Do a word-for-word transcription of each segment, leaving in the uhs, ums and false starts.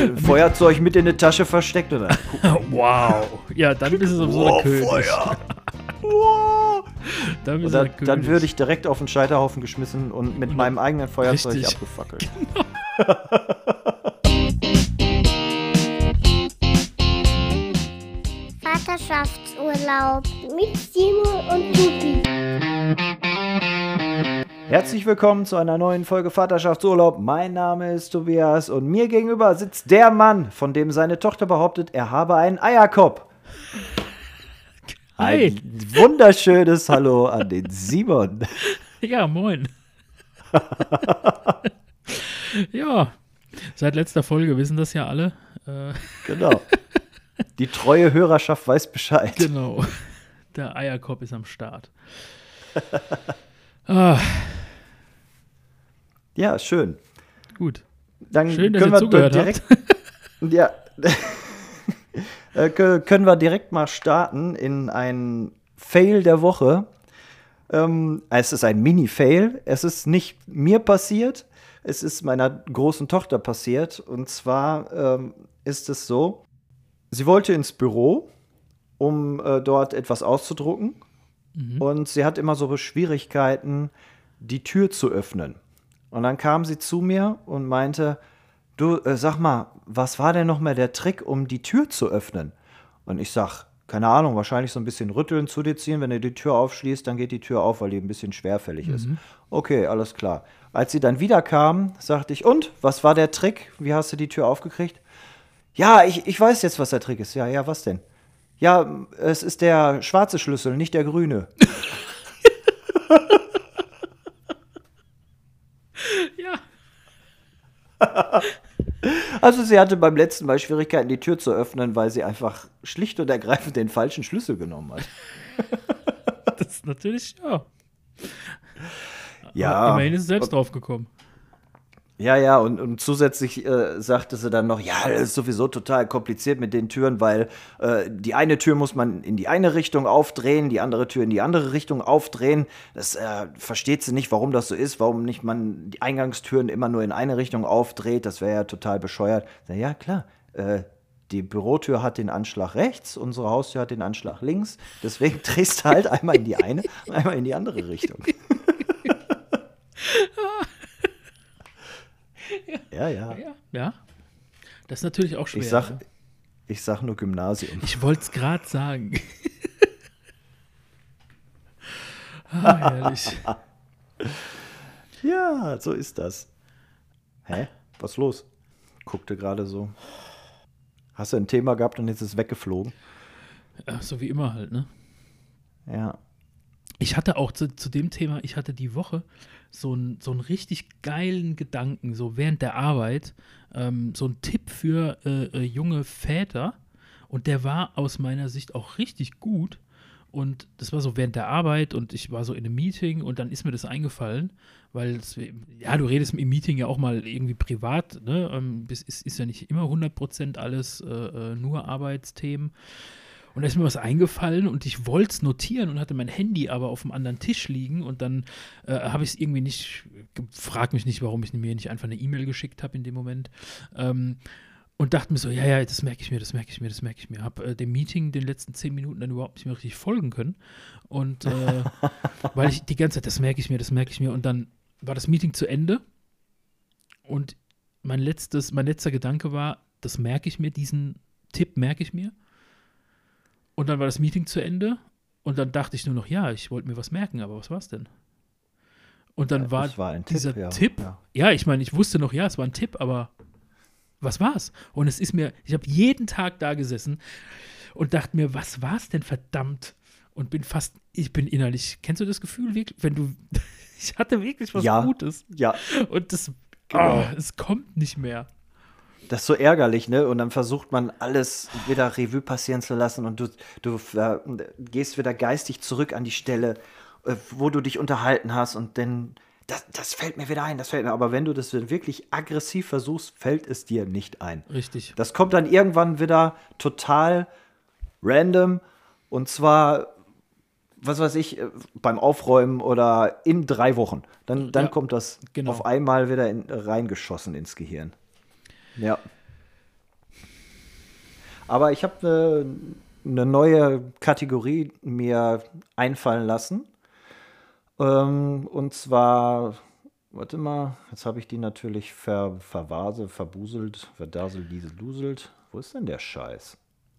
ein Feuerzeug mit in der Tasche versteckt oder? Wow. Ja, dann ist es um so eine König. Feuer. Wow. Dann, Und dann, dann würde ich direkt auf den Scheiterhaufen geschmissen und mit und meinem eigenen Feuerzeug richtig. abgefackelt. Vaterschaftsurlaub mit Simon und Lupi. Herzlich willkommen zu einer neuen Folge Vaterschaftsurlaub. Mein Name ist Tobias und mir gegenüber sitzt der Mann, von dem seine Tochter behauptet, er habe einen Eierkopf. Hi. Ein wunderschönes Hallo an den Simon. Ja, moin. Ja, seit letzter Folge wissen das ja alle. Äh, Genau. Die treue Hörerschaft weiß Bescheid. Genau. Der Eierkopf ist am Start. Ah. Ja, schön. Gut. Dann Schön, dass können ihr wir zugehört direkt, habt. Ja. äh, können wir direkt mal starten in ein Fail der Woche. Ähm, es ist ein Mini-Fail. Es ist nicht mir passiert. Es ist meiner großen Tochter passiert. Und zwar ähm, ist es so, sie wollte ins Büro, um äh, dort etwas auszudrucken. Mhm. Und sie hat immer so Schwierigkeiten, die Tür zu öffnen. Und dann kam sie zu mir und meinte, du, äh, sag mal, was war denn noch mal der Trick, um die Tür zu öffnen? Und ich sag, keine Ahnung, wahrscheinlich so ein bisschen rütteln, zu dir ziehen. Wenn du die Tür aufschließt, dann geht die Tür auf, weil die ein bisschen schwerfällig ist. Mhm. Okay, alles klar. Als sie dann wieder kam, sagte ich, und, was war der Trick? Wie hast du die Tür aufgekriegt? Ja, ich, ich weiß jetzt, was der Trick ist. Ja, ja, was denn? Ja, es ist der schwarze Schlüssel, nicht der grüne. Ja. Also sie hatte beim letzten Mal Schwierigkeiten, die Tür zu öffnen, weil sie einfach schlicht und ergreifend den falschen Schlüssel genommen hat. Das ist natürlich, ja. Ja. Aber immerhin ist sie selbst drauf gekommen. Ja, ja, und, und zusätzlich äh, sagte sie dann noch, ja, das ist sowieso total kompliziert mit den Türen, weil äh, die eine Tür muss man in die eine Richtung aufdrehen, die andere Tür in die andere Richtung aufdrehen. Das äh, versteht sie nicht, warum das so ist, warum nicht man die Eingangstüren immer nur in eine Richtung aufdreht. Das wäre ja total bescheuert. Na ja, klar, äh, die Bürotür hat den Anschlag rechts, unsere Haustür hat den Anschlag links. Deswegen drehst du halt einmal in die eine und einmal in die andere Richtung. Ja, ja. ja, ja. Das ist natürlich auch schwer. Ich sag, ja. ich sag nur Gymnasium. Ich wollte es gerade sagen. Ah, herrlich. Ja, so ist das. Hä? Was ist los? Guckte gerade so. Hast du ein Thema gehabt und jetzt ist es weggeflogen? Ja, so wie immer halt, ne? Ja. Ich hatte auch zu, zu dem Thema, ich hatte die Woche so einen so einen richtig geilen Gedanken, so während der Arbeit, ähm, so ein Tipp für äh, äh, junge Väter, und der war aus meiner Sicht auch richtig gut, und das war so während der Arbeit und ich war so in einem Meeting und dann ist mir das eingefallen, weil, es, ja, du redest im Meeting ja auch mal irgendwie privat, ne, ähm, es ist, ist ja nicht immer hundert Prozent alles äh, nur Arbeitsthemen. Und da ist mir was eingefallen und ich wollte es notieren und hatte mein Handy aber auf dem anderen Tisch liegen, und dann äh, habe ich es irgendwie nicht, frag mich nicht, warum ich mir nicht einfach eine E-Mail geschickt habe in dem Moment, ähm, und dachte mir so, ja, ja, das merke ich mir, das merke ich mir, das merke ich mir. Habe äh, dem Meeting den letzten zehn Minuten dann überhaupt nicht mehr richtig folgen können, und äh, weil ich die ganze Zeit, das merke ich mir, das merke ich mir, und dann war das Meeting zu Ende und mein letztes, mein letzter Gedanke war, das merke ich mir, diesen Tipp merke ich mir. Und dann war das Meeting zu Ende und dann dachte ich nur noch, ja, ich wollte mir was merken, aber was war es denn? Und dann Ja, war, das war ein dieser Tipp, ja. Tipp, Ja. ja, ich meine, ich wusste noch, ja, es war ein Tipp, aber was war's? Und es ist mir, ich habe jeden Tag da gesessen und dachte mir, was war's denn, verdammt? Und bin fast, ich bin innerlich, kennst du das Gefühl wirklich, wenn du, ich hatte wirklich was Ja. Gutes Ja, und das, Genau. oh, es kommt nicht mehr. das ist so ärgerlich, ne? Und dann versucht man alles wieder Revue passieren zu lassen und du, du äh, gehst wieder geistig zurück an die Stelle, äh, wo du dich unterhalten hast, und dann, das, das fällt mir wieder ein, das fällt mir. Aber wenn du das wirklich aggressiv versuchst, fällt es dir nicht ein. Richtig. Das kommt dann irgendwann wieder total random, und zwar, was weiß ich, äh, beim Aufräumen oder in drei Wochen. Dann, dann Ja, kommt das genau. auf einmal wieder in, reingeschossen ins Gehirn. Ja. Aber ich habe eine ne neue Kategorie mir einfallen lassen. Ähm, und zwar, warte mal, jetzt habe ich die natürlich ver, verwase, verbuselt, verdaselt, diesel, duselt. Wo ist denn der Scheiß?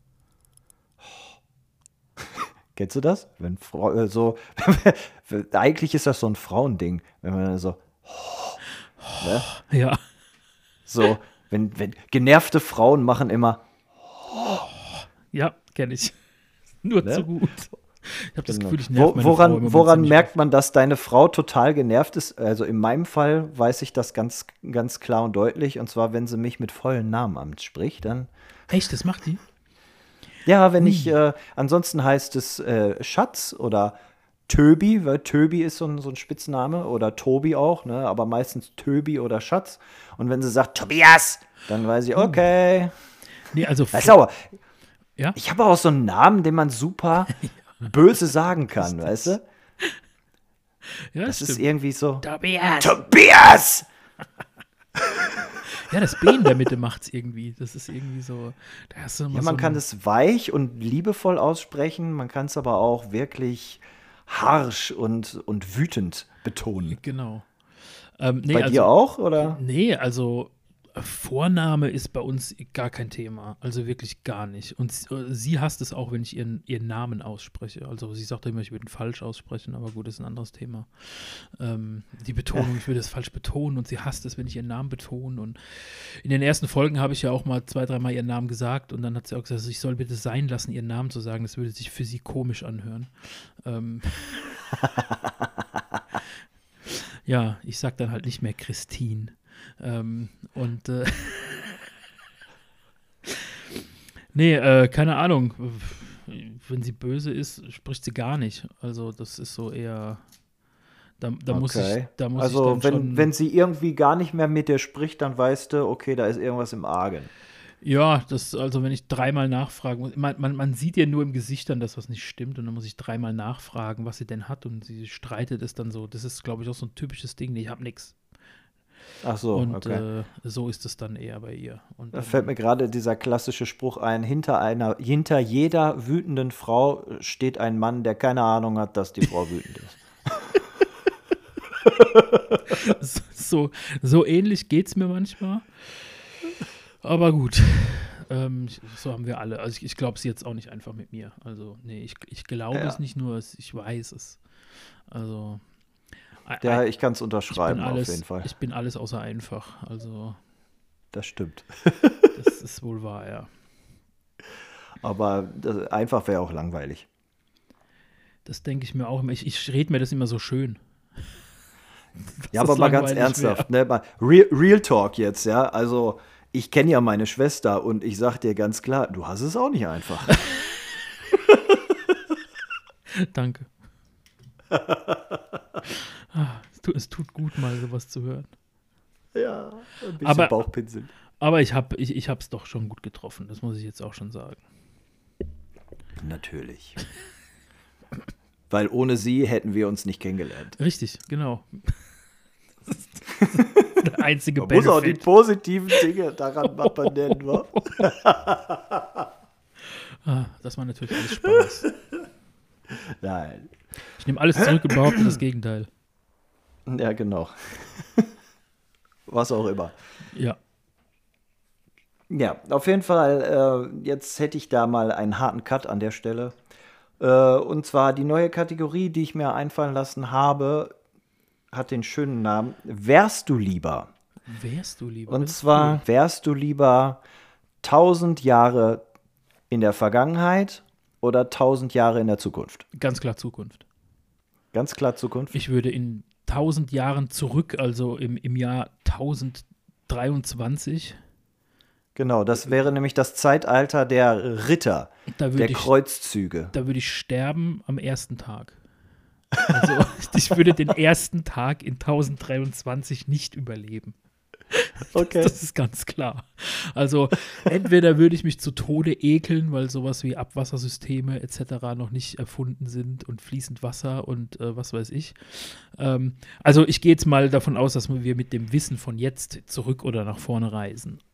Oh. Kennst du das? Wenn Frau, äh, so, eigentlich ist das so ein Frauending, wenn man so, oh, ne? Ja. So, wenn, wenn genervte Frauen machen immer, ja, kenne ich. Nur ne? zu gut. Ich habe das Genau. Gefühl, ich nerv Wo, meine woran Frau immer woran ziemlich merkt oft. man, dass deine Frau total genervt ist? Also in meinem Fall weiß ich das ganz, ganz klar und deutlich. Und zwar, wenn sie mich mit vollen Namen anspricht, dann. Echt, das macht die? Ja, wenn ich, äh, ansonsten heißt es äh, Schatz oder Töbi, weil Töbi ist so ein, so ein Spitzname oder Tobi auch, ne? Aber meistens Töbi oder Schatz. Und wenn sie sagt Tobias, dann weiß ich, okay. Nee, also Weißt du, aber ja? ich habe auch so einen Namen, den man super böse sagen kann, weißt du? Ja, Das ist stimmt. irgendwie so. Tobias. Tobias! Ja, das B in der Mitte macht's irgendwie. Das ist irgendwie so. Da hast du immer Ja, so man kann ein- es weich und liebevoll aussprechen, man kann es aber auch wirklich harsch und, und wütend betonen. Genau. Ähm, nee, Bei also, dir auch, oder? Nee, also äh, Vorname ist bei uns gar kein Thema. Also wirklich gar nicht. Und s- äh, sie hasst es auch, wenn ich ihren, ihren Namen ausspreche. Also sie sagt immer, ich würde ihn falsch aussprechen, aber gut, das ist ein anderes Thema. Ähm, die Betonung, ich würde es falsch betonen und sie hasst es, wenn ich ihren Namen betone. Und in den ersten Folgen habe ich ja auch mal zwei, dreimal ihren Namen gesagt und dann hat sie auch gesagt, ich soll bitte sein lassen, ihren Namen zu sagen. Das würde sich für sie komisch anhören. Ähm, ja, ich sag dann halt nicht mehr Christine. Ähm, und äh, nee, äh, keine Ahnung. Wenn sie böse ist, spricht sie gar nicht. Also das ist so eher. Da, da muss ich, da muss also ich dann wenn, schon. wenn sie irgendwie gar nicht mehr mit dir spricht, dann weißt du, okay, da ist irgendwas im Argen. Ja, das, also wenn ich dreimal nachfragen muss, man, man, man sieht ja nur im Gesicht dann, dass was nicht stimmt und dann muss ich dreimal nachfragen, was sie denn hat und sie streitet es dann so. Das ist, glaube ich, auch so ein typisches Ding. Nee, ich habe nichts. Ach so, Und okay. äh, so ist es dann eher bei ihr. Und Da dann, fällt mir gerade dieser klassische Spruch ein, hinter einer, hinter jeder wütenden Frau steht ein Mann, der keine Ahnung hat, dass die Frau wütend ist. so, so ähnlich geht es mir manchmal. Aber gut, ähm, so haben wir alle. Also ich, ich glaube es jetzt auch nicht einfach mit mir. Also nee, ich, ich glaube Ja. es nicht nur, es- ich weiß es. Also ein- Ja, ein- ich kann es ich bin unterschreiben, alles, auf jeden Fall. ich bin alles außer einfach. Also Das stimmt. das ist wohl wahr, ja. Aber das, einfach wäre auch langweilig. Das denke ich mir auch immer. Ich, ich rede mir das immer so schön. Dass Ja, das aber mal ganz langweilig ernsthaft, ne? Mal Real, Real Talk jetzt, ja. Also, ich kenne ja meine Schwester und ich sag dir ganz klar, du hast es auch nicht einfach. wär. Danke. Ah, es, tut, es tut gut, mal sowas zu hören. Ja, ein bisschen Aber- Bauchpinseln. Aber ich habe ich, ich es doch schon gut getroffen. Das muss ich jetzt auch schon sagen. Natürlich. Weil ohne sie hätten wir uns nicht kennengelernt. Richtig, genau. Der einzige Man muss auch die Benefit. positiven Dinge daran mal benennen, wa? Ah, das war natürlich alles Spaß. Nein. Ich nehme alles zurück und behaupte das Gegenteil. Ja, genau. Was auch immer. Ja. Ja, auf jeden Fall, äh, jetzt hätte ich da mal einen harten Cut an der Stelle. Äh, und zwar die neue Kategorie, die ich mir einfallen lassen habe, hat den schönen Namen Wärst du lieber? Wärst du lieber? Und Das ist zwar wärst du lieber tausend Jahre in der Vergangenheit oder tausend Jahre in der Zukunft? cool. Ganz klar Zukunft. Ganz klar Zukunft. Ich würde in tausend Jahren zurück, also im, im Jahr tausenddreiundzwanzig, Genau, das wäre nämlich das Zeitalter der Ritter, da würde der ich, Kreuzzüge. da würde ich sterben am ersten Tag. Also ich würde den ersten Tag in tausenddreiundzwanzig nicht überleben. Okay. Das ist ganz klar. Also entweder würde ich mich zu Tode ekeln, weil sowas wie Abwassersysteme et cetera noch nicht erfunden sind und fließend Wasser und äh, was weiß ich. Ähm, also ich gehe jetzt mal davon aus, dass wir mit dem Wissen von jetzt zurück oder nach vorne reisen.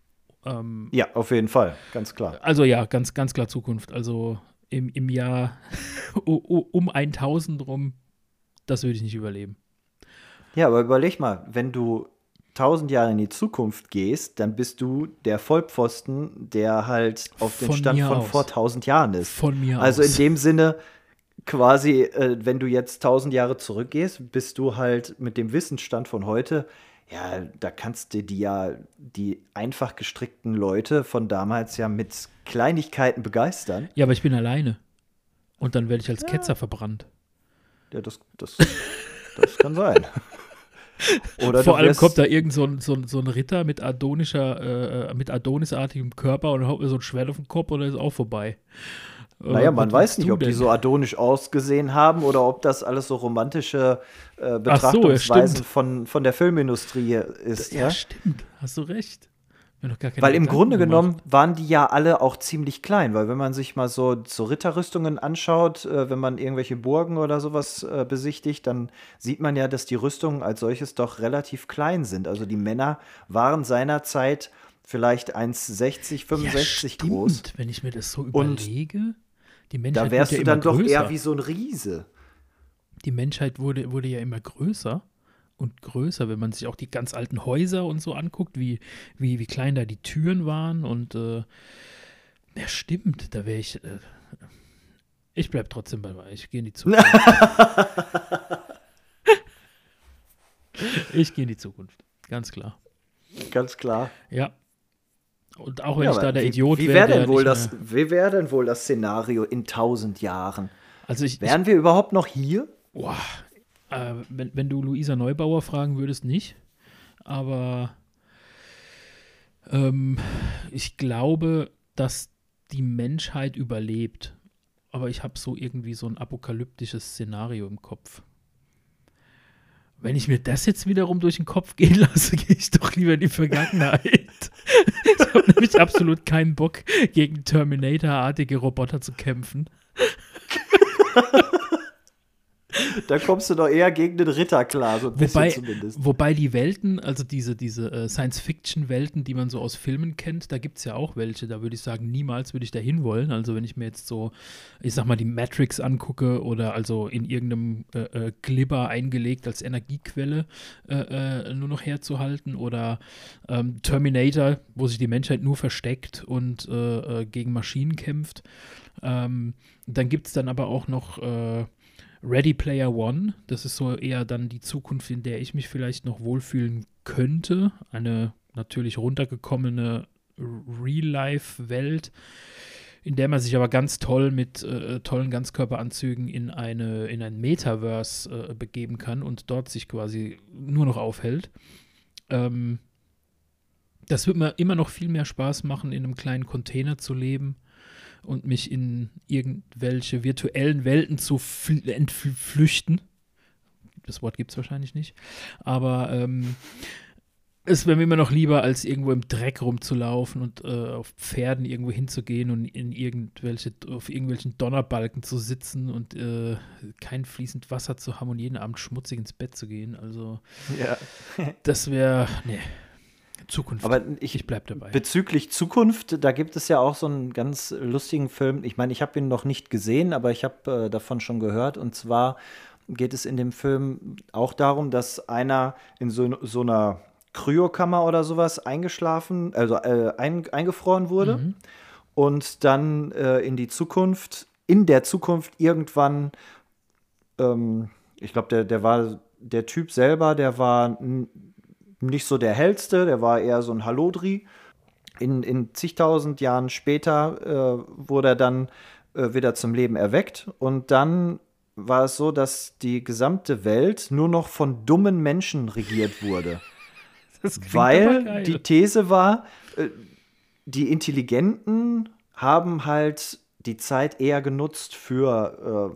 Ähm, Ja, auf jeden Fall, ganz klar. Also ja, ganz, ganz klar Zukunft. Also im, im Jahr um tausend rum, das würde ich nicht überleben. Ja, aber überleg mal, wenn du tausend Jahre in die Zukunft gehst, dann bist du der Vollpfosten, der halt auf den Von Stand mir von aus. vor tausend Jahren ist. Von mir Also aus. in dem Sinne, quasi, äh, wenn du jetzt tausend Jahre zurückgehst, bist du halt mit dem Wissensstand von heute, ja, da kannst du die ja, die einfach gestrickten Leute von damals ja mit Kleinigkeiten begeistern. Ja, aber ich bin alleine. Und dann werde ich als Ketzer verbrannt. Ja, das, das, das kann sein. Oder Vor du allem wirst- kommt da irgend so ein, so ein, so ein Ritter mit adonischer, äh, mit adonisartigem Körper und haut mir so ein Schwert auf den Kopf und dann ist auch vorbei. Naja, Äh, man was weiß willst nicht, du ob die denn? so adonisch ausgesehen haben oder ob das alles so romantische äh, Ach so, ja, Betrachtungsweisen stimmt. von, von der Filmindustrie ist. Ja, Ja? stimmt. Hast du recht. Mir noch gar keine Weil im Gedanken Grunde gemacht. genommen waren die ja alle auch ziemlich klein, weil wenn man sich mal so, so Ritterrüstungen anschaut, äh, wenn man irgendwelche Burgen oder sowas äh, besichtigt, dann sieht man ja, dass die Rüstungen als solches doch relativ klein sind. Also die Männer waren seinerzeit vielleicht eins Komma sechzig, fünfundsechzig ja, groß. stimmt, wenn ich mir das so Und überlege. Die Menschheit Da wärst wurde du ja dann immer doch größer. eher wie so ein Riese. Die Menschheit wurde, wurde ja immer größer und größer, wenn man sich auch die ganz alten Häuser und so anguckt, wie, wie, wie klein da die Türen waren und äh, ja, stimmt, da wäre ich äh, ich bleib trotzdem bei mir, ich gehe in die Zukunft. Ich gehe in die Zukunft, ganz klar. Ganz klar. Ja. Und auch wenn Ja, ich da aber der wie, Idiot wie wäre, wäre der denn wohl nicht das, mehr- wie wäre denn wohl das Szenario in tausend Jahren? Also ich, ich Wären wir überhaupt noch hier? Boah, äh, wenn, wenn du Luisa Neubauer fragen würdest, nicht. Aber ähm, ich glaube, dass die Menschheit überlebt. Aber ich habe so irgendwie so ein apokalyptisches Szenario im Kopf. Wenn ich mir das jetzt wiederum durch den Kopf gehen lasse, gehe ich doch lieber in die Vergangenheit. Ich habe nämlich absolut keinen Bock, gegen Terminator-artige Roboter zu kämpfen. Da kommst du doch eher gegen den Ritter klar, so ein Wobei, bisschen zumindest. wobei die Welten, also diese, diese äh, Science-Fiction-Welten, die man so aus Filmen kennt, da gibt es ja auch welche. Da würde ich sagen, niemals würde ich da hinwollen. Also wenn ich mir jetzt so, ich sag mal, die Matrix angucke oder also in irgendeinem äh, äh, Glibber eingelegt als Energiequelle äh, äh, nur noch herzuhalten oder ähm, Terminator, wo sich die Menschheit nur versteckt und äh, äh, gegen Maschinen kämpft. Ähm, dann gibt es dann aber auch noch äh, Ready Player One, das ist so eher dann die Zukunft, in der ich mich vielleicht noch wohlfühlen könnte. Eine natürlich runtergekommene Real-Life-Welt, in der man sich aber ganz toll mit äh, tollen Ganzkörperanzügen in, eine, in ein Metaverse äh, begeben kann und dort sich quasi nur noch aufhält. Ähm, das wird mir immer noch viel mehr Spaß machen, in einem kleinen Container zu leben und mich in irgendwelche virtuellen Welten zu fl- entflüchten. Das Wort gibt es wahrscheinlich nicht. Aber ähm, es wäre mir immer noch lieber, als irgendwo im Dreck rumzulaufen und äh, auf Pferden irgendwo hinzugehen und in irgendwelche, auf irgendwelchen Donnerbalken zu sitzen und äh, kein fließend Wasser zu haben und jeden Abend schmutzig ins Bett zu gehen. Also Ja. das wäre, nee, Zukunft. Aber ich, ich bleib dabei. Bezüglich Zukunft, da gibt es ja auch so einen ganz lustigen Film. Ich meine, ich habe ihn noch nicht gesehen, aber ich habe äh, davon schon gehört. Und zwar geht es in dem Film auch darum, dass einer in so, so einer Kryokammer oder sowas eingeschlafen, also äh, ein, eingefroren wurde Mhm. und dann äh, in die Zukunft, in der Zukunft irgendwann, ähm, ich glaube, der, der war, der Typ selber, der war n- nicht so der hellste, der war eher so ein Hallodri. In, in zigtausend Jahren später äh, wurde er dann äh, wieder zum Leben erweckt. Und dann war es so, dass die gesamte Welt nur noch von dummen Menschen regiert wurde. Das klingt aber Weil geil. die These war, äh, die Intelligenten haben halt die Zeit eher genutzt für äh,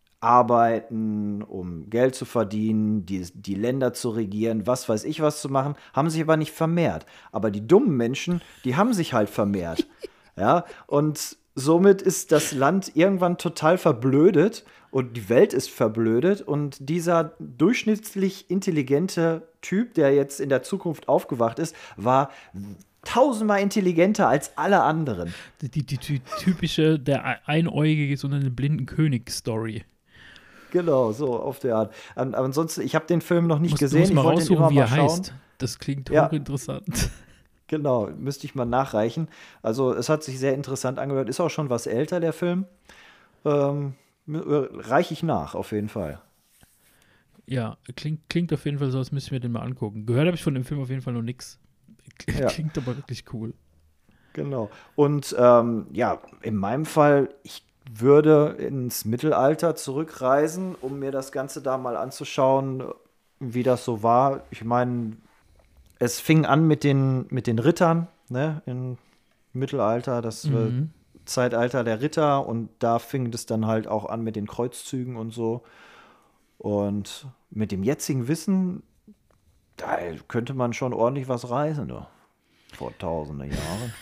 Arbeiten, um Geld zu verdienen, die, die Länder zu regieren, was weiß ich was zu machen, haben sich aber nicht vermehrt. Aber die dummen Menschen, die haben sich halt vermehrt. Ja, und somit ist das Land irgendwann total verblödet und die Welt ist verblödet und dieser durchschnittlich intelligente Typ, der jetzt in der Zukunft aufgewacht ist, war tausendmal intelligenter als alle anderen. Die, die, die, die typische, der Einäugige, sondern eine blinden König-Story. Genau, so auf der Art. Aber ansonsten, ich habe den Film noch nicht Muss, gesehen. Du musst mal ich wollte raussuchen, ihn immer wie mal er schauen. heißt. Das klingt Ja. hochinteressant. Genau, müsste ich mal nachreichen. Also es hat sich sehr interessant angehört. Ist auch schon was älter, der Film. Ähm, reiche ich nach, auf jeden Fall. Ja, klingt, klingt auf jeden Fall so, als müsste ich mir den mal angucken. Gehört habe ich von dem Film auf jeden Fall noch nichts. Ja. Klingt aber wirklich cool. Genau. Und ähm, ja, in meinem Fall, ich würde ins Mittelalter zurückreisen, um mir das Ganze da mal anzuschauen, wie das so war. Ich meine, es fing an mit den, mit den Rittern, ne, im Mittelalter, das Mhm. äh, Zeitalter der Ritter, und da fing das dann halt auch an mit den Kreuzzügen und so. Und mit dem jetzigen Wissen, da könnte man schon ordentlich was reisen, du. Vor tausende Jahren.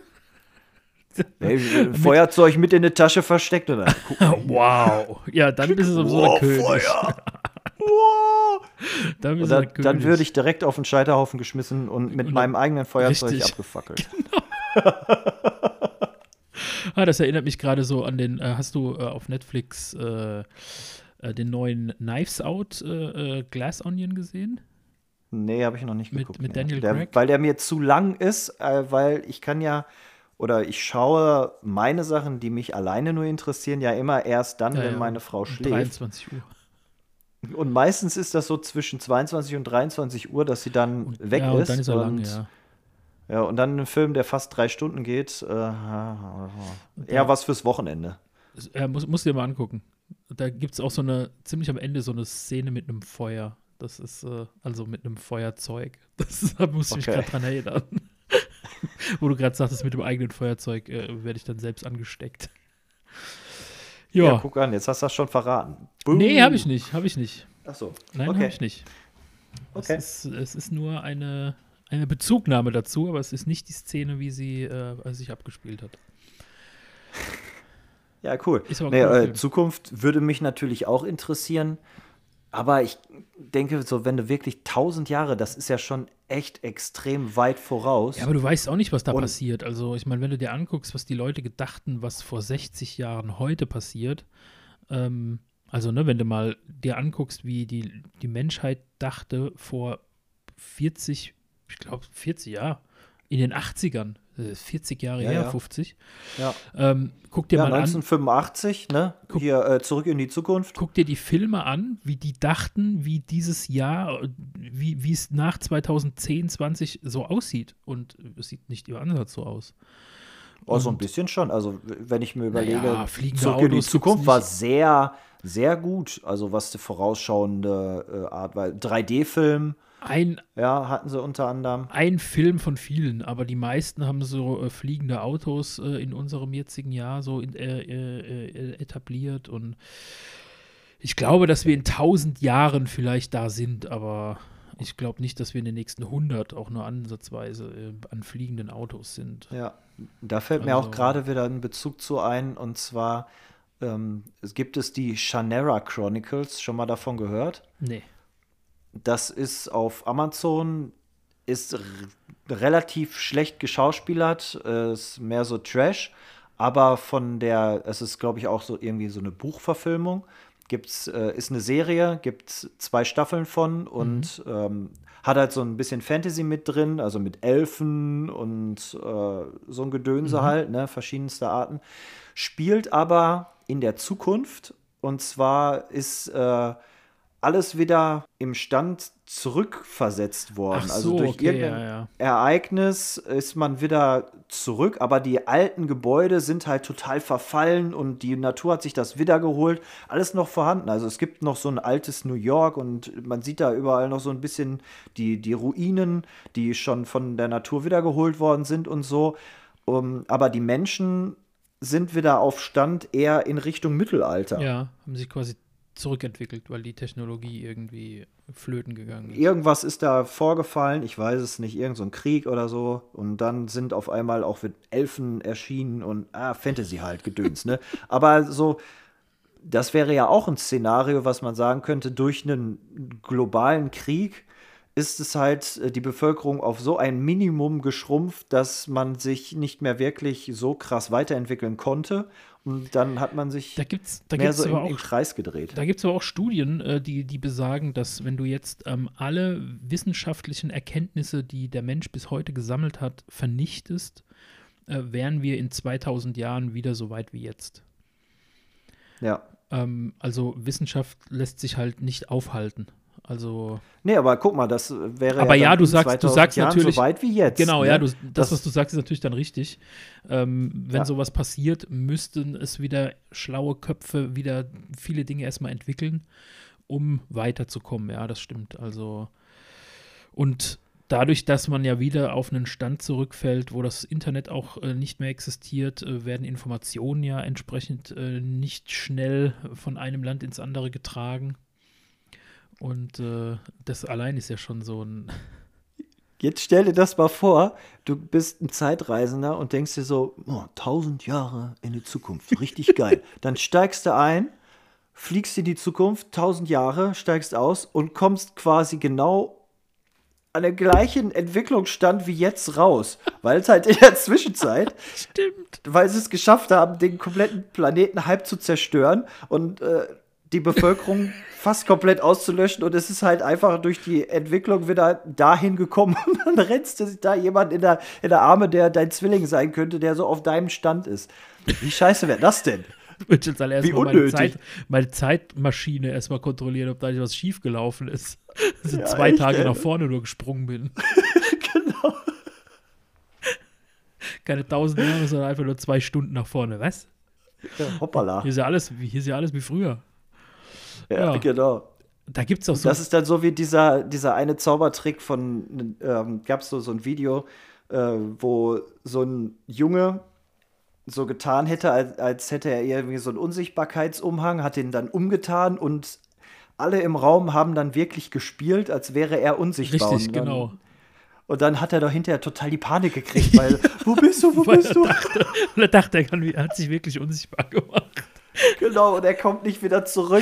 Ey, Feuerzeug mit in der Tasche versteckt oder? Wow. Ja, dann bist du so der König. Feuer! Wow. Dann bist Und du der dann, König. dann würde ich direkt auf den Scheiterhaufen geschmissen und mit Und- meinem eigenen Feuerzeug Richtig. abgefackelt. Ah, das erinnert mich gerade so an den, äh, hast du äh, auf Netflix äh, äh, den neuen Knives Out äh, äh, Glass Onion gesehen? Nee, habe ich noch nicht Mit- geguckt. mit nee. Daniel der, Craig? Weil der mir zu lang ist, äh, weil ich kann ja, oder ich schaue meine Sachen, die mich alleine nur interessieren, ja immer erst dann, Ja, wenn ja, meine Frau um schläft. dreiundzwanzig Uhr. Und meistens ist das so zwischen zweiundzwanzig und dreiundzwanzig Uhr, dass sie dann Und, weg ja, ist. und dann ist er lang, und, ja. ja. Und dann ein Film, der fast drei Stunden geht, äh, eher Ja. was fürs Wochenende. Ja, muss, musst du dir mal angucken. Da gibt es auch so eine, ziemlich am Ende so eine Szene mit einem Feuer. Das ist, äh, also mit einem Feuerzeug. Das, da musste ich mich Okay. gerade dran erinnern. Wo du gerade sagtest, mit dem eigenen Feuerzeug äh, werde ich dann selbst angesteckt. Ja. Ja. guck an, jetzt hast du das schon verraten. Nee, habe ich nicht, habe ich nicht. Ach so. Nein, Okay. habe ich nicht. Okay. Es, ist, es ist nur eine, eine Bezugnahme dazu, aber es ist nicht die Szene, wie sie äh, sich abgespielt hat. Ja, cool. Ist aber ein Nee, cooler äh, Film. Zukunft würde mich natürlich auch interessieren. Aber ich denke, so, wenn du wirklich tausend Jahre, das ist ja schon echt extrem weit voraus. Ja, aber du weißt auch nicht, was da Und- passiert. Also, ich meine, wenn du dir anguckst, was die Leute gedachten, was vor sechzig Jahren heute passiert, ähm, also, ne, wenn du mal dir anguckst, wie die, die Menschheit dachte vor vierzig, ich glaube vierzig Jahre, in den achtzigern, äh, vierzig Jahre Ja, her, ja. fünfzig, ja, ähm, guck dir ja mal an, neunzehnhundertfünfundachtzig, ne? Guck- Hier äh, zurück in die Zukunft. guck dir die Filme an, wie die dachten, wie dieses Jahr, äh, wie wie es nach zweitausendzehn, zwanzig so aussieht. Und es sieht nicht im Ansatz so aus. Oh, so ein Und- bisschen schon. Also, w- wenn ich mir überlege, Naja, fliegende zurück in die Autos gibt's Zukunft nicht. war sehr, sehr gut. Also, was die vorausschauende äh, Art war. drei D-Film, Ein, ja, hatten sie unter anderem. ein Film von vielen, aber die meisten haben so äh, fliegende Autos äh, in unserem jetzigen Jahr so in, äh, äh, äh, etabliert. Und ich glaube, dass wir in tausend Jahren vielleicht da sind, aber ich glaube nicht, dass wir in den nächsten hundert auch nur ansatzweise äh, an fliegenden Autos sind. Ja, da fällt mir Also- auch gerade wieder ein Bezug zu ein. Und zwar ähm, es gibt es die Shannara Chronicles. Schon mal davon gehört? Nee. Das ist auf Amazon, ist r- relativ schlecht geschauspielert, äh, ist mehr so Trash, aber von der, es ist, glaube ich, auch so irgendwie so eine Buchverfilmung. Gibt's, äh, ist eine Serie, gibt zwei Staffeln von und ähm, hat halt so ein bisschen Fantasy mit drin, also mit Elfen und äh, so ein Gedönse halt, ne, verschiedenste Arten. Spielt aber in der Zukunft, und zwar ist äh, alles wieder im Stand zurückversetzt worden. Ach also so, durch okay, irgendein ja, ja. Ereignis ist man wieder zurück, aber die alten Gebäude sind halt total verfallen und die Natur hat sich das wiedergeholt. Alles noch vorhanden. Also es gibt noch so ein altes New York und man sieht da überall noch so ein bisschen die, die Ruinen, die schon von der Natur wiedergeholt worden sind und so. Um, aber die Menschen sind wieder auf Stand eher in Richtung Mittelalter. Ja, haben sich quasi zurückentwickelt, weil die Technologie irgendwie flöten gegangen ist. Irgendwas ist da vorgefallen, ich weiß es nicht, irgend so ein Krieg oder so. Und dann sind auf einmal auch mit Elfen erschienen und ah, Fantasy halt gedöns, ne? Aber so, das wäre ja auch ein Szenario, was man sagen könnte, durch einen globalen Krieg ist es halt äh, die Bevölkerung auf so ein Minimum geschrumpft, dass man sich nicht mehr wirklich so krass weiterentwickeln konnte. Und dann hat man sich Da gibt's, da mehr gibt's so im, aber im auch, Kreis gedreht. da gibt's aber auch Studien, äh, die, die besagen, dass wenn du jetzt ähm, alle wissenschaftlichen Erkenntnisse, die der Mensch bis heute gesammelt hat, vernichtest, äh, wären wir in zweitausend Jahren wieder so weit wie jetzt. Ja. Ähm, also Wissenschaft lässt sich halt nicht aufhalten. Also Nee, aber guck mal, das wäre Aber ja, dann du in sagst- du zweitausend sagst Jahren natürlich- so weit wie jetzt. genau, ne? ja, du, das, Das- was du sagst, ist natürlich dann richtig. Ähm, wenn Ja. sowas passiert, müssten es wieder schlaue Köpfe wieder viele Dinge erstmal entwickeln, um weiterzukommen. Ja, das stimmt. Also und dadurch, dass man ja wieder auf einen Stand zurückfällt, wo das Internet auch äh, nicht mehr existiert, äh, werden Informationen ja entsprechend äh, nicht schnell von einem Land ins andere getragen. Und äh, das allein ist ja schon so ein. Jetzt stell dir das mal vor, du bist ein Zeitreisender und denkst dir so, oh, tausend Jahre in die Zukunft, richtig geil. Dann steigst du ein, fliegst in die Zukunft, tausend Jahre, steigst aus und kommst quasi genau an der gleichen Entwicklungsstand wie jetzt raus. Weil es halt in der Zwischenzeit, Stimmt. weil sie es geschafft haben, den kompletten Planeten halb zu zerstören und äh, die Bevölkerung fast komplett auszulöschen, und es ist halt einfach durch die Entwicklung wieder dahin gekommen und dann rennst du da jemand in der, in der Arme, der dein Zwilling sein könnte, der so auf deinem Stand ist. Wie scheiße wäre das denn? Ich würde jetzt alle Wie erstmal meine, unnötig. Zeit, meine Zeitmaschine erstmal kontrollieren, ob da nicht was schiefgelaufen ist. Also Ja, zwei echt, Tage ey. nach vorne nur gesprungen bin. Genau. Keine tausend Jahre, sondern einfach nur zwei Stunden nach vorne. Was? Ja, hoppala. Hier ist ja alles, wie- hier ist ja alles wie früher. Ja, ja. genau. Da gibt es auch so. Das ist dann so wie dieser, dieser eine Zaubertrick von, ähm, gab es so, so ein Video, äh, wo so ein Junge so getan hätte, als, als hätte er irgendwie so einen Unsichtbarkeitsumhang, hat den dann umgetan und alle im Raum haben dann wirklich gespielt, als wäre er unsichtbar. richtig, und dann, genau. Und dann hat er doch hinterher total die Panik gekriegt, weil, wo bist du, wo Weil bist er du? dachte, und er dachte, er, kann, er hat sich wirklich unsichtbar gemacht. Genau, und er kommt nicht wieder zurück.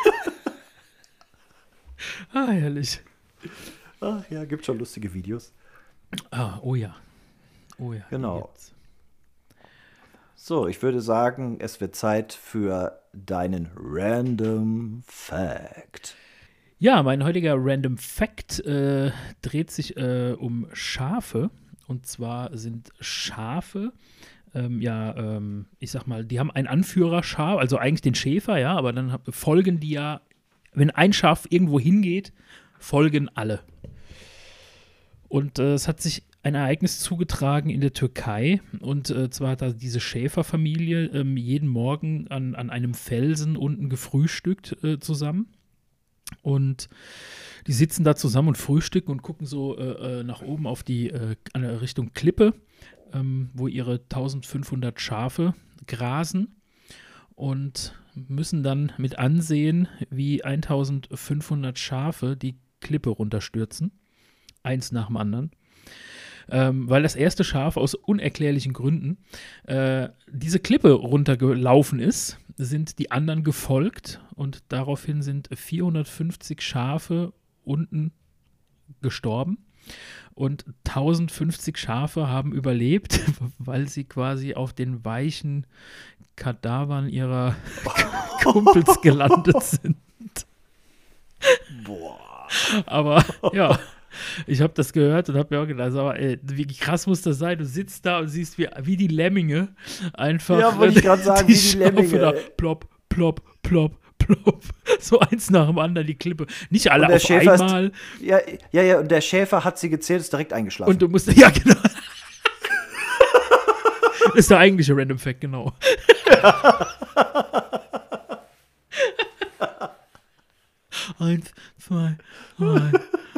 Ah, herrlich. Ach ja, gibt schon lustige Videos. Ah, oh ja. Oh ja. die Genau. gibt's. So, ich würde sagen, es wird Zeit für deinen Random Fact. Ja, mein heutiger Random Fact äh, dreht sich äh, um Schafe. Und zwar sind Schafe, ähm, ja, ähm, ich sag mal, die haben einen Anführerschaf, also eigentlich den Schäfer, ja, aber dann hab, folgen die ja, wenn ein Schaf irgendwo hingeht, folgen alle. Und äh, es hat sich ein Ereignis zugetragen in der Türkei. Und äh, zwar hat da diese Schäferfamilie ähm, jeden Morgen an, an einem Felsen unten gefrühstückt äh, zusammen. Und die sitzen da zusammen und frühstücken und gucken so äh, äh, nach oben auf die äh, an der Richtung Klippe, ähm, wo ihre eintausendfünfhundert Schafe grasen, und müssen dann mit ansehen, wie eintausendfünfhundert Schafe die Klippe runterstürzen, eins nach dem anderen. Ähm, weil das erste Schaf aus unerklärlichen Gründen äh, diese Klippe runtergelaufen ist, sind die anderen gefolgt, und daraufhin sind vierhundertfünfzig Schafe unten gestorben und tausendfünfzig Schafe haben überlebt, weil sie quasi auf den weichen Kadavern ihrer Kumpels gelandet sind. Boah. Aber ja, ich habe das gehört und habe mir auch gedacht, aber, ey, wie krass muss das sein? Du sitzt da und siehst, wie, wie die Lemminge einfach. Ja, wollte ich gerade sagen, wie die Lemminge, Schafe da ey. plopp, plopp, plopp, plopp. So eins nach dem anderen die Klippe. Nicht alle Und der auf Schäfer einmal. Ist, ja, ja, ja, und der Schäfer hat sie gezählt, ist direkt eingeschlafen. Und du musst, ja, genau. Das ist der eigentliche Random Fact, genau. Eins, zwei, drei.